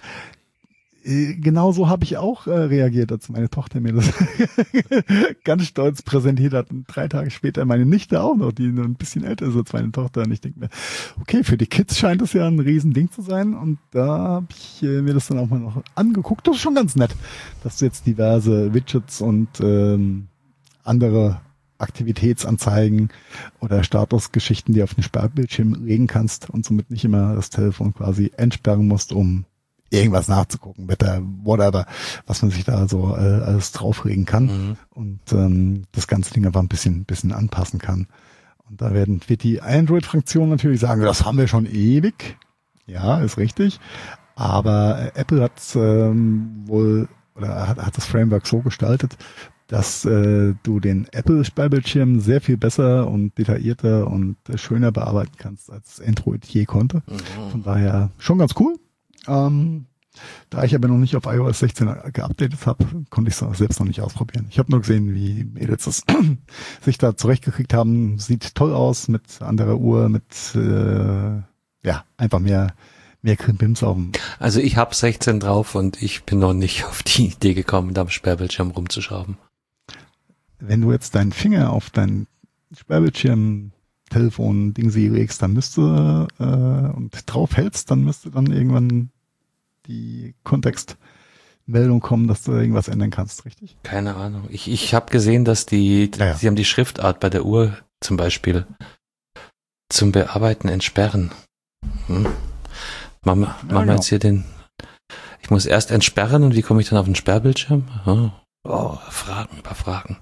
Genau so habe ich auch äh, reagiert, als meine Tochter mir das ganz stolz präsentiert hat. Und drei Tage später meine Nichte auch noch, die nur ein bisschen älter ist als meine Tochter. Und ich denke mir, okay, für die Kids scheint es ja ein Riesending zu sein. Und da habe ich äh, mir das dann auch mal noch angeguckt. Das ist schon ganz nett, dass du jetzt diverse Widgets und ähm, andere Aktivitätsanzeigen oder Statusgeschichten, die auf den Sperrbildschirm legen kannst und somit nicht immer das Telefon quasi entsperren musst, um irgendwas nachzugucken, Wetter, whatever, was man sich da so äh, alles drauflegen kann mhm. und ähm, das ganze Ding einfach ein bisschen bisschen anpassen kann. Und da werden wird die Android-Fraktion natürlich sagen, das haben wir schon ewig. Ja, ist richtig. Aber äh, Apple hat ähm, wohl oder hat, hat das Framework so gestaltet, dass äh, du den Apple-Sperrbildschirm sehr viel besser und detaillierter und äh, schöner bearbeiten kannst, als Android je konnte. Mhm. Von daher schon ganz cool. Ähm, da ich aber noch nicht auf iOS sechzehn geupdatet habe, konnte ich es selbst noch nicht ausprobieren. Ich habe nur gesehen, wie Mädels das sich da zurechtgekriegt haben. Sieht toll aus mit anderer Uhr, mit äh, ja einfach mehr mehr Krimpims auf dem. Also ich habe sechzehn drauf und ich bin noch nicht auf die Idee gekommen, da am Sperrbildschirm rumzuschrauben. Wenn du jetzt deinen Finger auf dein Sperrbildschirm Telefon Ding sie legst, dann müsste äh, und drauf hältst, dann müsste dann irgendwann die Kontextmeldung kommen, dass du irgendwas ändern kannst, richtig? Keine Ahnung. Ich ich habe gesehen, dass die ja, ja. sie haben die Schriftart bei der Uhr zum Beispiel zum Bearbeiten entsperren. Hm. Machen wir ja, machen wir jetzt hier den. Ich muss erst entsperren und wie komme ich dann auf den Sperrbildschirm? Oh, oh Fragen über Fragen.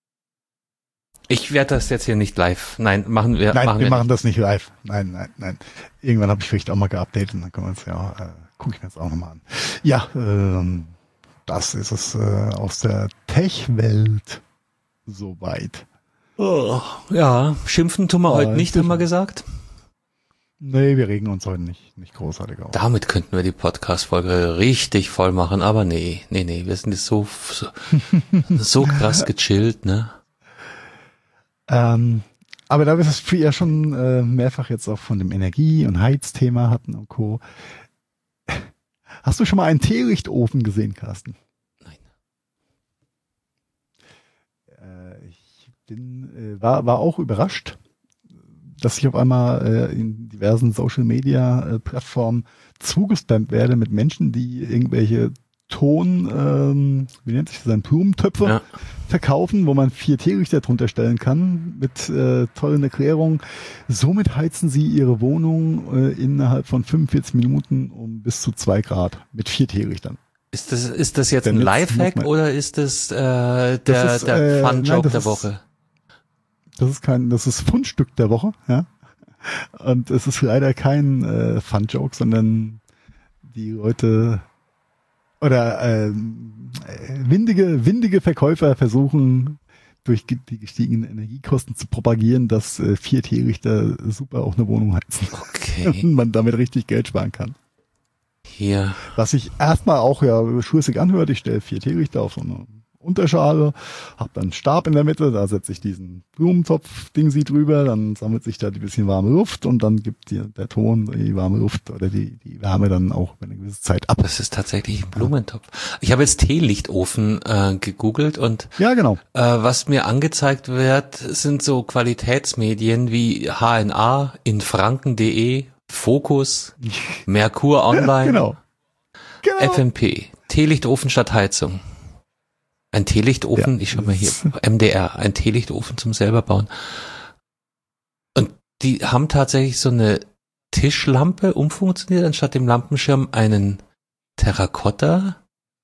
Ich werde das jetzt hier nicht live. Nein, machen wir. Nein, machen wir, wir machen nicht. das nicht live. Nein, nein, nein. Irgendwann habe ich vielleicht auch mal geupdatet und dann können wir uns ja, äh, gucke ich mir jetzt auch nochmal an. Ja, ähm, das ist es äh, aus der Tech-Welt soweit. Oh, ja, schimpfen tun wir Ja, heute nicht, haben wir gesagt. Nee, wir regen uns heute nicht, nicht großartig auf. Damit könnten wir die Podcast-Folge richtig voll machen, aber nee, nee, nee, wir sind jetzt so, so, so krass gechillt, ne? Ähm, aber da wir das ja schon äh, mehrfach jetzt auch von dem Energie- und Heizthema hatten und Co. Hast du schon mal einen Teelichtofen gesehen, Carsten? Nein. Äh, ich bin, äh, war, war auch überrascht, dass ich auf einmal äh, in diversen Social-Media-Plattformen zugespammt werde mit Menschen, die irgendwelche Ton, ähm, wie nennt sich das, ein Blumentöpfe Ja. verkaufen, wo man vier Teelichter drunter stellen kann, mit äh, tollen Erklärungen. Somit heizen sie ihre Wohnung äh, innerhalb von fünfundvierzig Minuten um bis zu zwei Grad mit vier Teelichtern. Ist das, ist das jetzt Denn ein jetzt Lifehack muss man- oder ist das äh, der, Das ist, der äh, nein, Fun-Joke das der ist- Woche? Das ist kein, das ist Fundstück der Woche, ja. Und es ist leider kein äh, Fun-Joke, sondern die Leute oder ähm, äh, windige, windige Verkäufer versuchen durch ge- die gestiegenen Energiekosten zu propagieren, dass äh, vier Teelichter super auch eine Wohnung heizen Okay, und man damit richtig Geld sparen kann. hier. Was sich erstmal auch ja schwierig anhört, ich stelle vier Teelichter auf so eine Unterschale, habe dann einen Stab in der Mitte, da setze ich diesen Blumentopf-Ding sie drüber, dann sammelt sich da die bisschen warme Luft und dann gibt dir der Ton die warme Luft oder die, die Wärme dann auch für eine gewisse Zeit ab. Das ist tatsächlich ein Blumentopf. Ich habe jetzt Teelichtofen äh, gegoogelt und Ja, genau. äh, was mir angezeigt wird, sind so Qualitätsmedien wie H N A, infranken.de, Focus, Merkur Online, Genau. Genau. F M P, Teelichtofen statt Heizung. Ein Teelichtofen, Ja, ich schau mal hier, das- M D R, ein Teelichtofen zum selber bauen. Und die haben tatsächlich so eine Tischlampe umfunktioniert, anstatt dem Lampenschirm einen Terrakotta-Topf.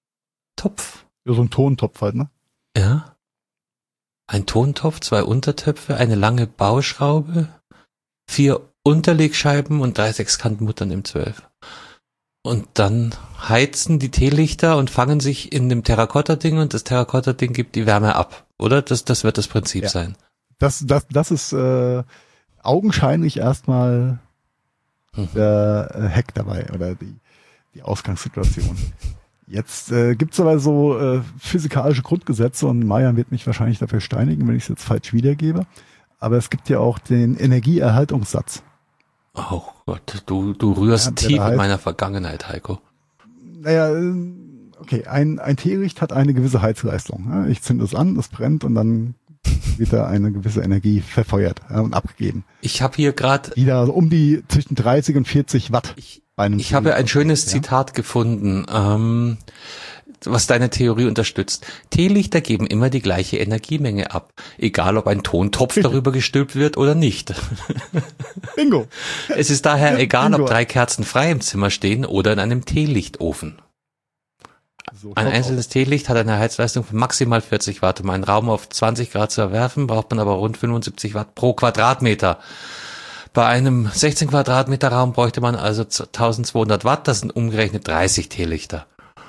Ja, so ein Tontopf halt, ne? Ja. Ein Tontopf, zwei Untertöpfe, eine lange Bauschraube, vier Unterlegscheiben und drei Sechskantmuttern im Zwölf. Und dann heizen die Teelichter und fangen sich in dem Terrakotta-Ding und das Terrakotta-Ding gibt die Wärme ab, oder? Das, das wird das Prinzip Ja. sein. Das, das, das ist äh, augenscheinlich erstmal Hm. der äh, Hack dabei oder die, die Ausgangssituation. Jetzt äh, gibt's aber so äh, physikalische Grundgesetze und Marian wird mich wahrscheinlich dafür steinigen, wenn ich es jetzt falsch wiedergebe. Aber es gibt ja auch den Energieerhaltungssatz. Oh Gott, du, du rührst Ja, der tief da in heißt- meiner Vergangenheit, Heiko. Naja, äh, okay, ein, ein Teelicht hat eine gewisse Heizleistung. Ja? Ich zünde es an, es brennt und dann wird da eine gewisse Energie verfeuert ja, und abgegeben. Ich habe hier gerade, Die da so um die zwischen dreißig und vierzig Watt ich, bei einem ich habe ein Teelicht schönes ja? Zitat gefunden, ähm, was deine Theorie unterstützt. Teelichter geben immer die gleiche Energiemenge ab, egal ob ein Tontopf darüber gestülpt wird oder nicht. Bingo. Es ist daher egal, ob Bingo. drei Kerzen frei im Zimmer stehen oder in einem Teelichtofen. So Ein schaut's einzelnes Teelicht hat eine Heizleistung von maximal vierzig Watt. Um einen Raum auf zwanzig Grad zu erwärmen, braucht man aber rund fünfundsiebzig Watt pro Quadratmeter. Bei einem sechzehn Quadratmeter Raum bräuchte man also eintausendzweihundert Watt, das sind umgerechnet dreißig Teelichter.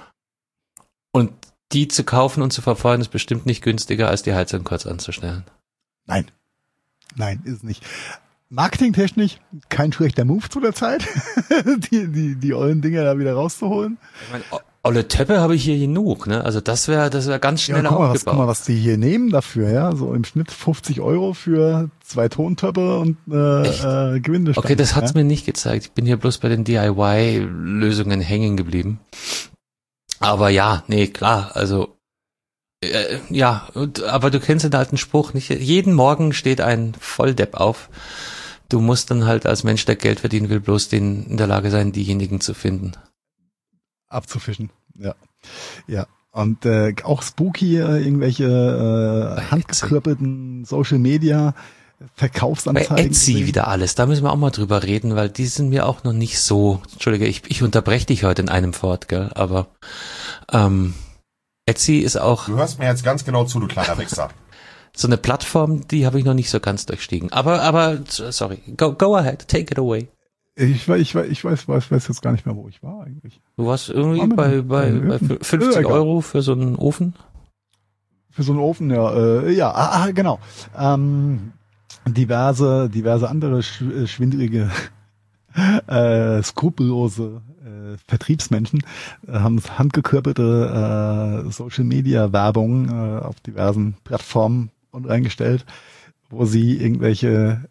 Und die zu kaufen und zu verfeuern ist bestimmt nicht günstiger, als die Heizung kurz anzustellen. Nein. Nein, ist nicht. Marketingtechnisch kein schlechter Move zu der Zeit, die, die, die ollen Dinger da wieder rauszuholen. Ich meine, o- olle Töpfe habe ich hier genug, ne? Also das wäre das wäre ganz Ja, schnell guck mal, was, aufgebaut. guck mal, was die hier nehmen dafür, ja. So im Schnitt fünfzig Euro für zwei Tontöpfe und Echt? äh, äh, Gewindestand. Okay, das hat's ja? mir nicht gezeigt. Ich bin hier bloß bei den D I Y-Lösungen hängen geblieben. Aber ja, nee, klar, also äh, ja, und, aber du kennst den alten Spruch, nicht jeden Morgen steht ein Volldepp auf. Du musst dann halt als Mensch, der Geld verdienen will, bloß den in der Lage sein, diejenigen zu finden. Abzufischen, ja. Ja. Und äh, auch spooky, äh, irgendwelche äh, handgekrüppelten Social Media Bei Verkaufsanzeigen. Etsy gesehen. wieder alles, da müssen wir auch mal drüber reden, weil die sind mir auch noch nicht so, Entschuldige, ich, ich unterbreche dich heute in einem Fort, gell, aber ähm, Etsy ist auch Du hörst mir jetzt ganz genau zu, du kleiner Wichser. so eine Plattform, die habe ich noch nicht so ganz durchstiegen. Aber, aber, sorry, go, go ahead, take it away. Ich, weiß- ich, weiß- ich weiß, weiß, weiß jetzt gar nicht mehr, wo ich war eigentlich. Du warst irgendwie War mit bei, dem- bei, beim bei Öfen. fünfzig Ja, egal. Euro für so einen Ofen? Für so einen Ofen, ja, äh, ja, ah, ah, genau. Ähm, diverse, diverse andere sch- schwindrige, äh, skrupellose äh, Vertriebsmenschen äh, haben handgekörpelte äh, Social-Media-Werbung äh, auf diversen Plattformen und reingestellt, wo sie irgendwelche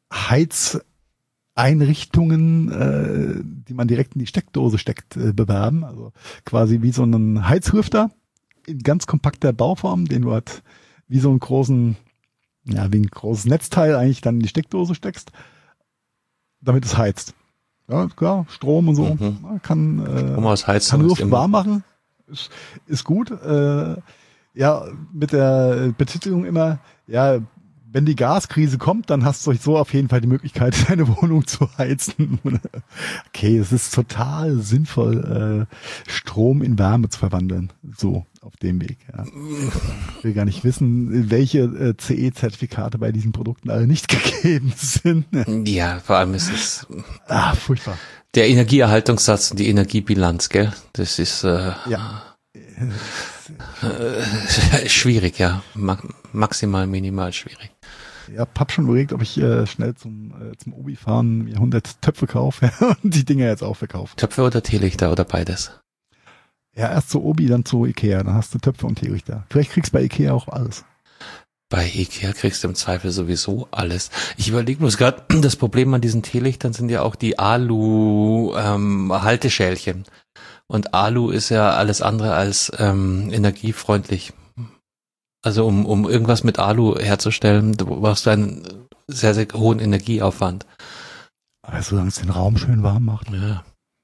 Heizeinrichtungen, äh, die man direkt in die Steckdose steckt, äh, bewerben. Also quasi wie so einen Heizlüfter in ganz kompakter Bauform, den du halt wie so einen großen, ja, wie ein großes Netzteil eigentlich dann in die Steckdose steckst, damit es heizt. Ja, klar, Strom und so, Mhm. ja, kann, äh, Um aus Heizung kann ist Luft immer- warm machen, ist, ist gut. Äh, ja, mit der Betitelung immer, ja, wenn die Gaskrise kommt, dann hast du so auf jeden Fall die Möglichkeit, deine Wohnung zu heizen. Okay, es ist total sinnvoll, äh, Strom in Wärme zu verwandeln. So, auf dem Weg. Ja. Ich will gar nicht wissen, welche äh, C E-Zertifikate bei diesen Produkten alle nicht gegeben sind. Ja, vor allem ist es Ah, furchtbar. der Energieerhaltungssatz und die Energiebilanz, gell? Das ist äh, Ja. äh, schwierig, ja. Ma- maximal, minimal schwierig. Ich hab schon überlegt, ob ich äh, schnell zum, äh, zum Obi fahren mir hundert Töpfe kaufe und die Dinger jetzt auch verkaufe. Töpfe oder Teelichter oder beides? Ja, erst zu Obi, dann zu Ikea. Dann hast du Töpfe und Teelichter. Vielleicht kriegst du bei Ikea auch alles. Bei Ikea kriegst du im Zweifel sowieso alles. Ich überlege bloß gerade, das Problem an diesen Teelichtern sind ja auch die Alu-Halteschälchen. Und Alu ist ja alles andere als ähm, energiefreundlich. Also um, um irgendwas mit Alu herzustellen, du brauchst du einen sehr, sehr hohen Energieaufwand. Aber solange es den Raum schön warm macht. Ja.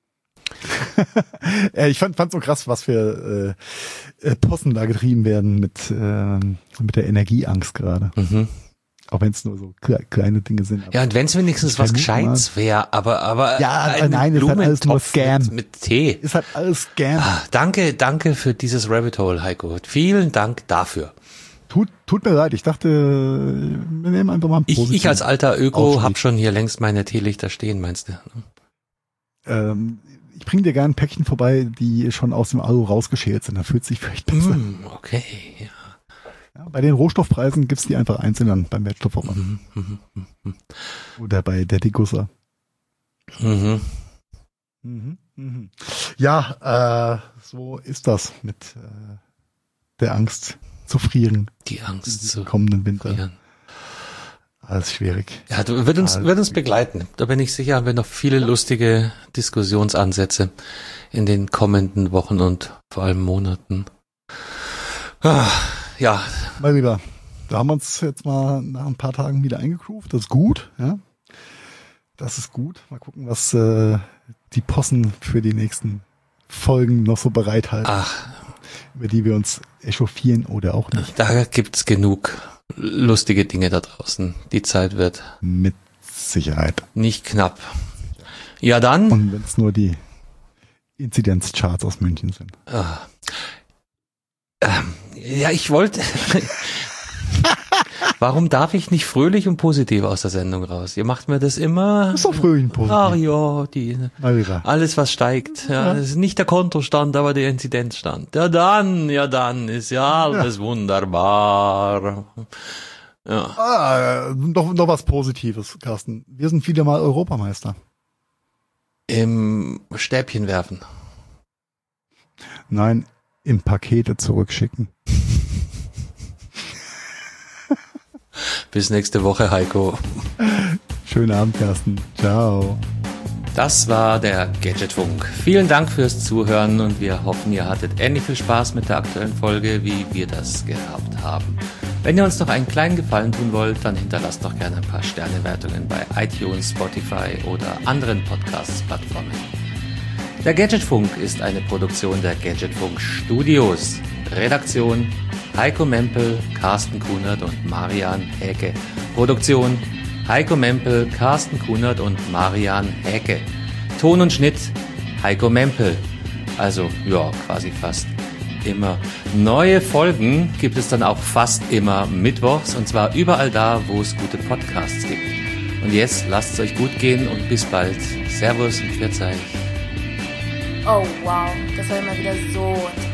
Ja, ich fand fand so krass, was für äh, äh, Possen da getrieben werden mit äh, mit der Energieangst gerade. Mhm. Auch wenn es nur so kle kleine Dinge sind. Aber Ja, und wenn es wenigstens was vermute mal- Gescheites wäre, aber aber Ja, ein nein, ist halt alles nur Blumentopf Scam. Mit, mit Tee. ist halt alles Scam. Ah, danke, danke für dieses Rabbit Hole, Heiko. Vielen Dank dafür. Tut, tut mir leid, ich dachte, wir nehmen einfach mal einen Ich, ich positiven als alter Öko Aufstieg. hab schon hier längst meine Teelichter stehen, meinst du? Ähm, ich bringe dir gerne ein Päckchen vorbei, die schon aus dem Alu rausgeschält sind. Da fühlt sich vielleicht besser. Mm, okay, ja. Ja, bei den Rohstoffpreisen gibt's die einfach einzeln dann beim Wertstoffverband. Mhm, mhm, mhm, Oder bei der Degussa. mhm. Mhm, mhm. Ja, äh, so ist das mit äh, der Angst zu frieren Die Angst zu im kommenden Winter. frieren. Alles schwierig. Ja, du, wird uns, Alles wird uns begleiten. Da bin ich sicher, haben wir noch viele lustige Diskussionsansätze in den kommenden Wochen und vor allem Monaten. Ah, ja, Mein Lieber, da haben wir uns jetzt mal nach ein paar Tagen wieder eingegroovt. Das ist gut, ja. Das ist gut. Mal gucken, was äh, die Possen für die nächsten Folgen noch so bereithalten, ach, über die wir uns echauffieren oder auch nicht. da gibt's genug lustige Dinge da draußen. Die Zeit wird Mit Sicherheit. nicht knapp. Ja, dann. Und wenn es nur die Inzidenzcharts aus München sind. Ah. Ähm, ja, ich wollte. Warum darf ich nicht fröhlich und positiv aus der Sendung raus? Ihr macht mir das immer. Das ist doch fröhlich und positiv. Ach ja, die, Mal wieder. alles was steigt. Ja, Ja. das ist nicht der Kontostand, aber der Inzidenzstand. Ja dann, ja dann ist ja alles wunderbar. Ja. Ah, noch, noch was Positives, Carsten. Wir sind wieder mal Europameister. Im Stäbchen werfen. Nein, im Pakete zurückschicken. Bis nächste Woche, Heiko. Schönen Abend, Carsten. Ciao. Das war der Gadgetfunk. Vielen Dank fürs Zuhören und wir hoffen, ihr hattet ähnlich viel Spaß mit der aktuellen Folge, wie wir das gehabt haben. Wenn ihr uns noch einen kleinen Gefallen tun wollt, dann hinterlasst doch gerne ein paar Sternewertungen bei iTunes, Spotify oder anderen Podcast-Plattformen. Der Gadgetfunk ist eine Produktion der Gadgetfunk Studios. Redaktion Heiko Mempel, Carsten Kunert und Marian Häke. Produktion Heiko Mempel, Carsten Kunert und Marian Häke. Ton und Schnitt Heiko Mempel. Also, ja, quasi fast immer. Neue Folgen gibt es dann auch fast immer mittwochs und zwar überall da, wo es gute Podcasts gibt. Und jetzt lasst es euch gut gehen und bis bald. Servus und Pfiat euch. Oh wow, das war immer wieder so